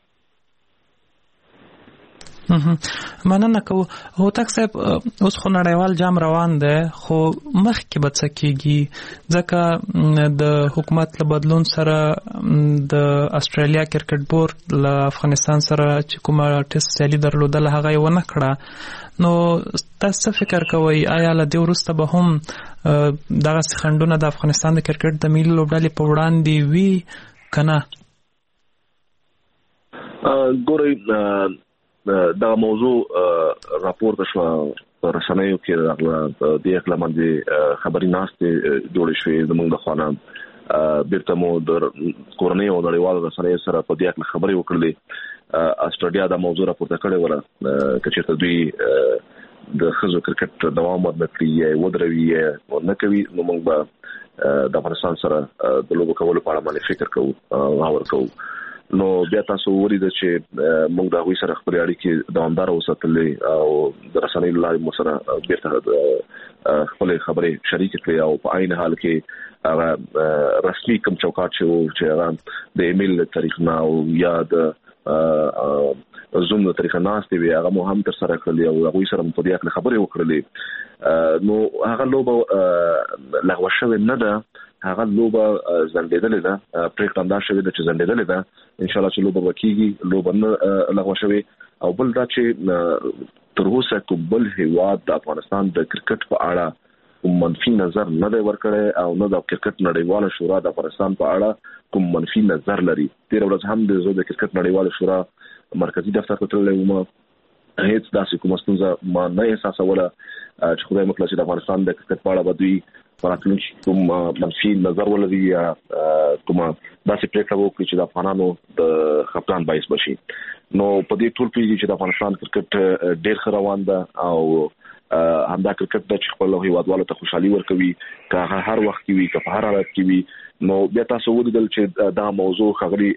مننه کوو. هوتک صاحب، اوس خو نړیوال جام روان دی، خو مخکې به څه کېږي؟ ځکه د حکومت له بدلون سره د استرالیا کرکټ بورډ له افغانستان سره چې کومه ټیسټ سیالي درلودله هغه یې ونه کړه. نو تاسو څه فکر کوئ؟ آیا له دې وروسته به هم دغسې خنډونه د افغانستان د کرکټ د ملي لوبډلې په وړاندې وي که نه؟ ګورئ، دا موضوع راپورته شوه په رسنیو کې، د دې اقلا باندې خبري ناستې جوړې شوې زموږ د خوا نه بیرته مو د کورنۍ او نړیوالو رسنیو سره په دې اړه خبرې وکړلې. استرالیا دا موضوع راپورته کړې وره چې چېرته دوی د ښځو کرکټ دوام ورنکړي ودروي او نه کوي، نو موږ به د افغانستان سره د لوبو کولو په اړه باندې فکر کوو او ورکوو. نو بیا تاسو وریده چې موږ د هغوی سره خپل اړیکې دوامدار وساتلې او د رسنیو لارې مو سره بیرته خپل خبرې شریک کړې او په عین حال کې هغه رسمي کوم چوکاټ چې هغه د ایمیل طریقه نه او یا د زوم د طریقه ناستې وي هغه مو هم تر سره کړلې او هغوی سره مو په دې اړه خبرې وکړلې. نو هغه لوبه لغوه شوې نه ده، هغه لوبه زندېدلې ده، پریکړه هم دا شوې ده چې زندېدلې ده. ان شاء الله چې لوبه وکیږي، لوبه نه لغوه شوې. او بل دا چې تر اوسه کوم بل هیواد د افغانستان د کرکټ په اړه کوم منفي نظر نه دی ورکړی او نه د کرکټ نړیواله شورا د افغانستان په اړه کوم منفي نظر لري. تیر ورځ هم د زو د کرکټ نړیواله شورا مرکزی دفتر ته تللی وم، هیڅ داسې کومه ستونزه ما نه احساسوله چې خدای مکړه چې د افغانستان د کرکټ په اړه به دوی په راتلونکي کوم منفي نظر ولري یا کومه داسې پریکړه وکړي چې د افغانانو د خفګان باعث بشي. نو په دې ټول پیږي چې د افغانستان کرکټ ډېر ښه روان ده او همدا کرکټ د خپل هیوادوالو ته خوشحالي ورکوي، که هر وخت کې وي که په هر حالت کې وي. نو بیا تاسو ولیدل چې دا موضوع ښاغلي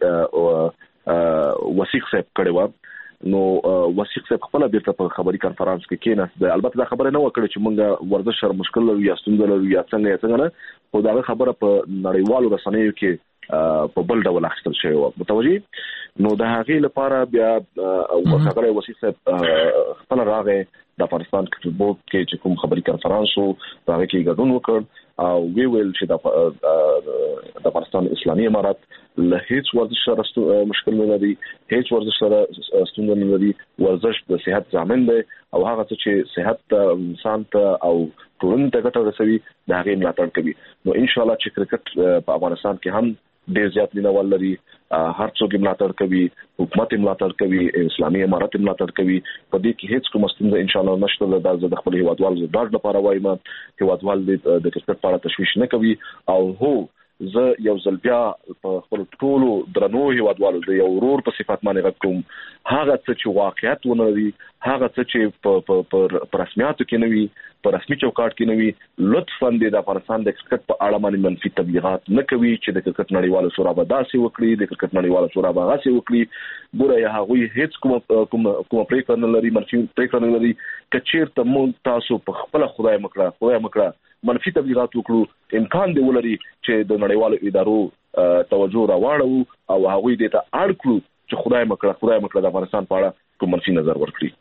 وثیق صاحب کړی و. نو وثیق صاحب خپل بیرته په خبري کانفرنس کې کېناست. البته دا خبره نه وکړه چې موږ ورزش سره مشکل لرو یا ستونزه لرو یا څنګه یا څنګه نه، خو دا خبره په نړیوالو رسنیو کې په بل ډول اخیستل شوی و. متوجي نو د هغې لپاره بیا خبره وثیق صاحب خپل راغی د افغانستان کرکټ بورډ کې چې کوم خبري کانفرنس وو هغه کې ګډون وکړ او وی ویل چې د افغانستان اسلامي امارات له هیڅ ورزش سره مشکل نه لري، هیڅ ورزش سره ستونزه نه لري. ورزش د صحت ضامن دی او هغه څه چې صحت ته انسان ته او ټولنې ته ګټه رسوي د هغې ملاتړ کوي. نو ان شاء الله چې کرکټ په افغانستان کې هم ډېر زیات مینوال لري، هر څوک ملاتړ کوي، حکومت ملاتړ کوي، اسلامي امارات ملاتړ کوي. په دې کې هیڅ کوم ستونزه ان شاء الله نشته. دا د خپل هیوادوالو د ډاډ لپاره وایم، هیوادوال د کرکټ په اړه تشویش نه کوي. او هو زه یو ځل بیا په خپل ټولو درنو هیوادوالو د یو ورور په صفت باندې غږ کوم، هغه څه چې واقعیت ونه لري، هغه څه چې په رسمیاتو کې نه وي، په رسمي چوکاټ کې نه وي، لطفاً د افغانستان د کرکټ په اړه باندې منفي تبلیغات نه کوي چې د کرکټ نړیواله شورا به داسې وکړي، د کرکټ نړیواله شورا به هغسې وکړي. ګوره هغوی هیڅ کومه کومه پریکړه نه لري، منفي پریکړه نه لري. که چېرته موږ تاسو په خپله خدای مکړه خدای مکړه منفي تبلیغات وکړو، امکان دی ولري چې د نړیوالو ادارو توجه راواړو او هغوی دې ته اړ کړو چې خدای مکړه خدای مکړه د افغانستان په اړه کوم منفي نظر ورکړي.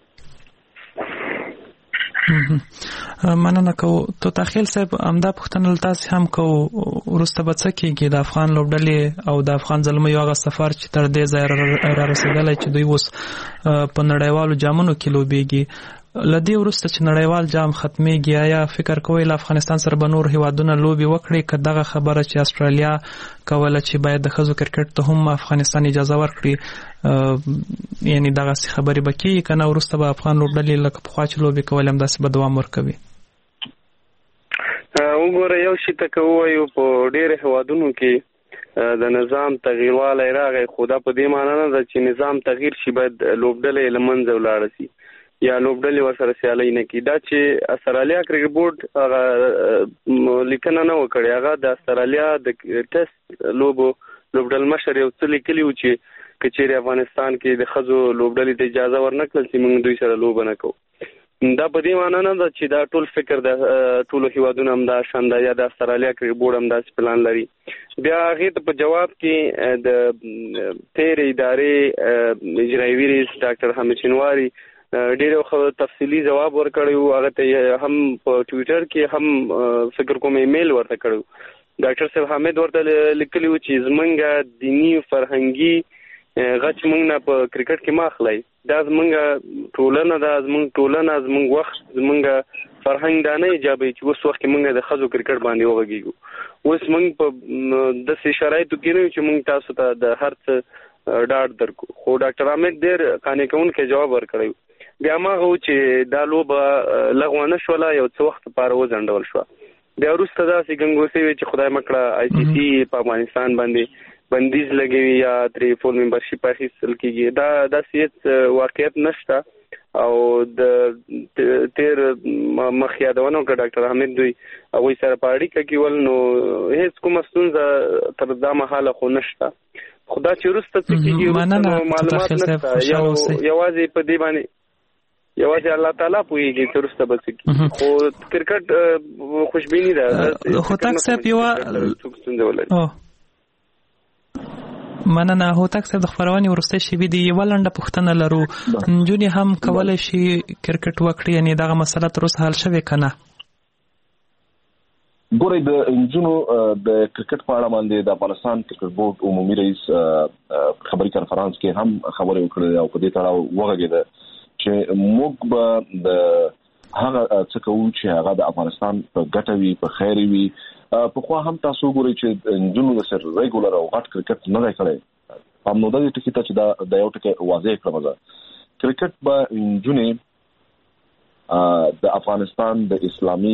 مننه کوو. تو تاخیل صاحب همدا پوښتنه تاسو هم کوو، وروسته به څه کېږي د افغان لوبډلې او د افغان زلمیو هغه سفر چې تر دې ځایه را رسېدلی چې دوی اوس په نړیوالو جامونو کې لوبېږي. له دې وروسته چې نړیوال جام ختمېږي، آیا فکر کوئ له افغانستان سره به نور هیوادونه لوبې وکړي؟ که دغه خبره چې استرالیا کوله چې باید د ښځو کرکټ ته هم افغانستان اجازه ورکړي، یعنی دغسې خبرې به کېږي که نه وروسته به افغان لوبډلې لکه پخوا چې لوبې کولې همداسې به دوام ورکوي؟ وګوره یو شي ته که ووایو په ډېرو هیوادونو کې د نظام تغییروالی راغی، خو دا په دې معنا نه ده چې نظام تغییر شي باید لوبډلې له منځه ولاړه شي یا لوبډلې ورسره سیالۍ نه کړي. دا چې استرالیا کرکټ بورډ هغه لیکنه نه وکړې، هغه د استرالیا د ټیسټ لوبو لوبډل مشر یو څه لیکلي و چې که چېرې افغانستان کې د ښځو لوبډلې ته اجازه ورنکړل چې موږ دوی سره لوبه نه کوو. دا په دې معنا نه ده چې دا ټول فکر د ټولو هیوادونو همدا شان ده یا د استرالیا کرکټ بورډ همداسې پلان لري. بیا هغې ته په جواب کې د تېرې ادارې اجرایوي رئیس ډاکټر حامد شینواري ډېر تفصیلي جواب ورکړی و. هغه ته هم په ټویټر کې هم فکر کوم ایمیل ورته کړی و. ډاکټر صاحب حامد ورته لیکلی و چې زمونږ دیني فرهنګي غچ موږ نه په کرکټ کې ما اخلی، دا زمونږ ټولنه ده، زمونږ ټولنه زمونږ وخت زمونږ فرهنګ دا نه ایجابوي چې اوس وخت کې موږ د ښځو کرکټ باندې وغږېږو. اوس موږ په داسې شرایطو کې نه یو چې موږ تاسو ته د هر څه ډاډ درکو. خو ډاکټر حامد ډېر قانع کوونکی جواب ورکړی و. بیا هماغه و چې دا لوبه لغوه نه شوله، یو څه وخت لپاره وځنډول شوه. بیا وروسته داسې ګنګوسې وي چې خدای مکړه آی سی سی په افغانستان باندې بندیز لګوي یا ترې فول ممبرشپ اخیستل کېږي. دا داسې هېڅ واقعیت نشته او د تیر مخ یادونه وکړه ډاکټر حامد دوی هغوی سره په اړیکه کې ول نو هېڅ کومه ستونزه تر دا مهاله خو نشته. خو دا چې وروسته څه کېږي معلومات نشته. یوازې په دې باندې یوازې الله تعالی پوهېږي چې وروسته به څه کېږي. خو کرکټ خوشبیني ده. هوتک صاحب یوه ستونزه ولري. مننه. هوتک صاحب د خپرونې وروستۍ شېبې دي یوه لنډه پوښتنه لرو. نجونې هم کولی شي کرکټ وکړي؟ یعنې دغه مسله تر اوسه حل شوې که نه؟ ګورئ د نجونو د کرکټ په اړه باندې د افغانستان کرکټ بورډ عمومي رئیس خبري کنفرانس کې هم خبرې وکړې او په دې تړاو وغږېده چې موږ به د هغه څه کوو چې هغه د افغانستان په ګټه وي، په خیر وي. پخوا هم تاسو ګورئ چې نجونو د سر ریګولر او غټ کرکټ نه دی کړی. په همدغه ټکي ته چې دا د یو ټکی واضح کړم زه کرکټ به نجونې د افغانستان د اسلامي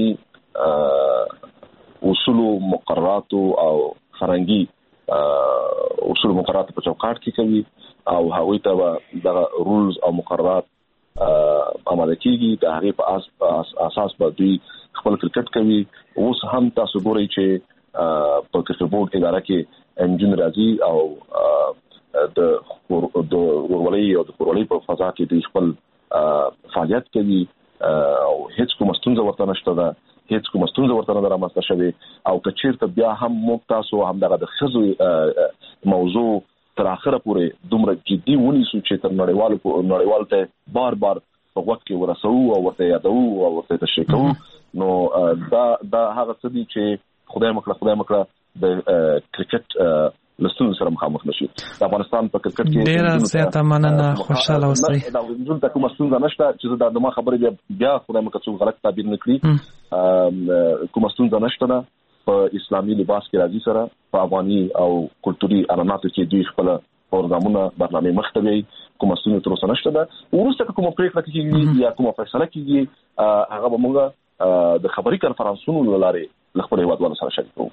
اصولو مقرراتو او فرهنګي اصولو مقرراتو په چوکاټ کې کوي او هغوی ته به دغه رولز او مقررات آماده کېږي. د هغې په اساس به دوی خپل کرکټ کوي. اوس هم تاسو ګورئ چې په کرکټ بورډ اداره کې نجونې راځي او د ورورولۍ او د کورولۍ په فضا کې دوی خپل فعالیت کوي او هیڅ کومه ستونزه ورته نشته ده، هیڅ کومه ستونزه ورته نه ده رامنځته شوې. او که چېرته بیا هم موږ تاسو همدغه د ښځو موضوع تر اخره پورې دومره جدي ونیسو چې تر نړیوالو نړیوالو ته بار بار په غوږ کې ورسوو او ورته یادوو او ورته تشریح کوو، نو دا دا هغه څه دي چې خدای مکړه خدای مکړه د کرکټ له ستونزو سره مخامخ نشي. د افغانستان په کرکټ کې ډېره زیاته مننه، خوشحاله اوسئ. دا نجونو ته کومه ستونزه نشته چې دا د ما خبرې بیا خدای مکړه څوک غلط تعبیر نه کړي. کومه ستونزه نشته ده. په اسلامي لباس کې راځي سره په افغاني او کلتوري عنعناتو کې دوی خپل پروګرامونه برنامه مخته وي. کومه ستونزه تر اوسه نشته ده. وروسته کومه پریکړه کېږي یا کومه فیصله کېږي هغه به موږ د خبري کنفرانسونو له لارې له خپلو هېوادوالو سره شریکوو.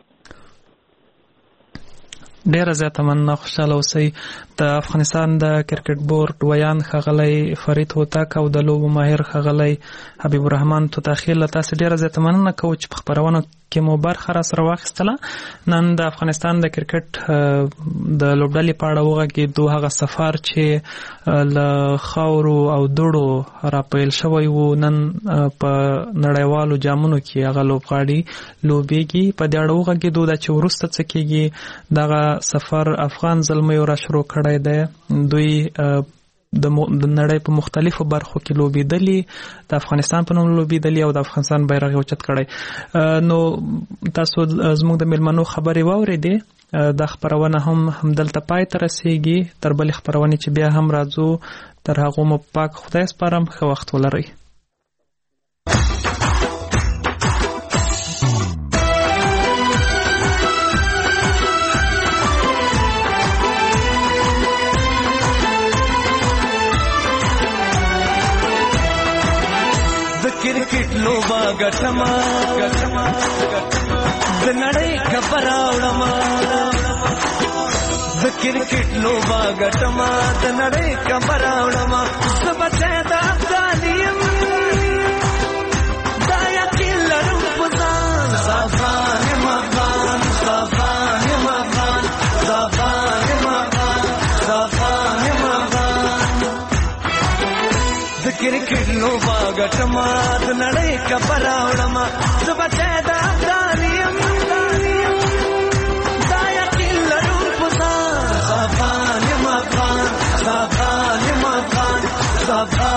ډیره زیاته مننه، خوشحاله اوسئ. د افغانستان د کرکټ بورډ ویان ښاغلی فرید هوتک او د لوبو ماهر ښاغلی حبیب الرحمن توتاخیل له تاسې ډیره زیاته مننه کوو چې په خپرونو کې مو برخه را سره واخیستله. نن د افغانستان د کرکټ د لوبډلې په اړه وغږېدو، هغه سفر چې له خاورو او دوړو راپیل شوی و نن په نړیوالو جامونو کې هغه لوبغاړي لوبېږي. په دې اړه وغږېدو دا چې وروسته څه کېږي. دغه سفر افغان زلمیو را شروع کړی دی. دوی د نړۍ په مختلفو برخو کې لوبېدلي، د افغانستان په نوم لوبېدلي او د افغانستان بیرغ یې اوچت کړی. نو تاسو زموږ د میلمنو خبرې واورېدې. دا خپرونه هم همدلته پای ته رسېږي. تر بلې خپرونې چې بیا هم راځو تر هغو مو پاک خدای سپارم. ښه وخت ولرئ. کرکټ لوبا ګټما د نړۍ خبر راوړما د کرکټ لوبا ګټما د نړۍ خبر راوړما سبته د افغانیم دا یقین لرم پزان صافان مغان صافان مغان صافان مغان صافان مغان د کرکټ لوبا ګټما د نړۍ خبر راوړما سبته د افغانیم دا یقین لرم پزان صافان مغان صافان مغان صافان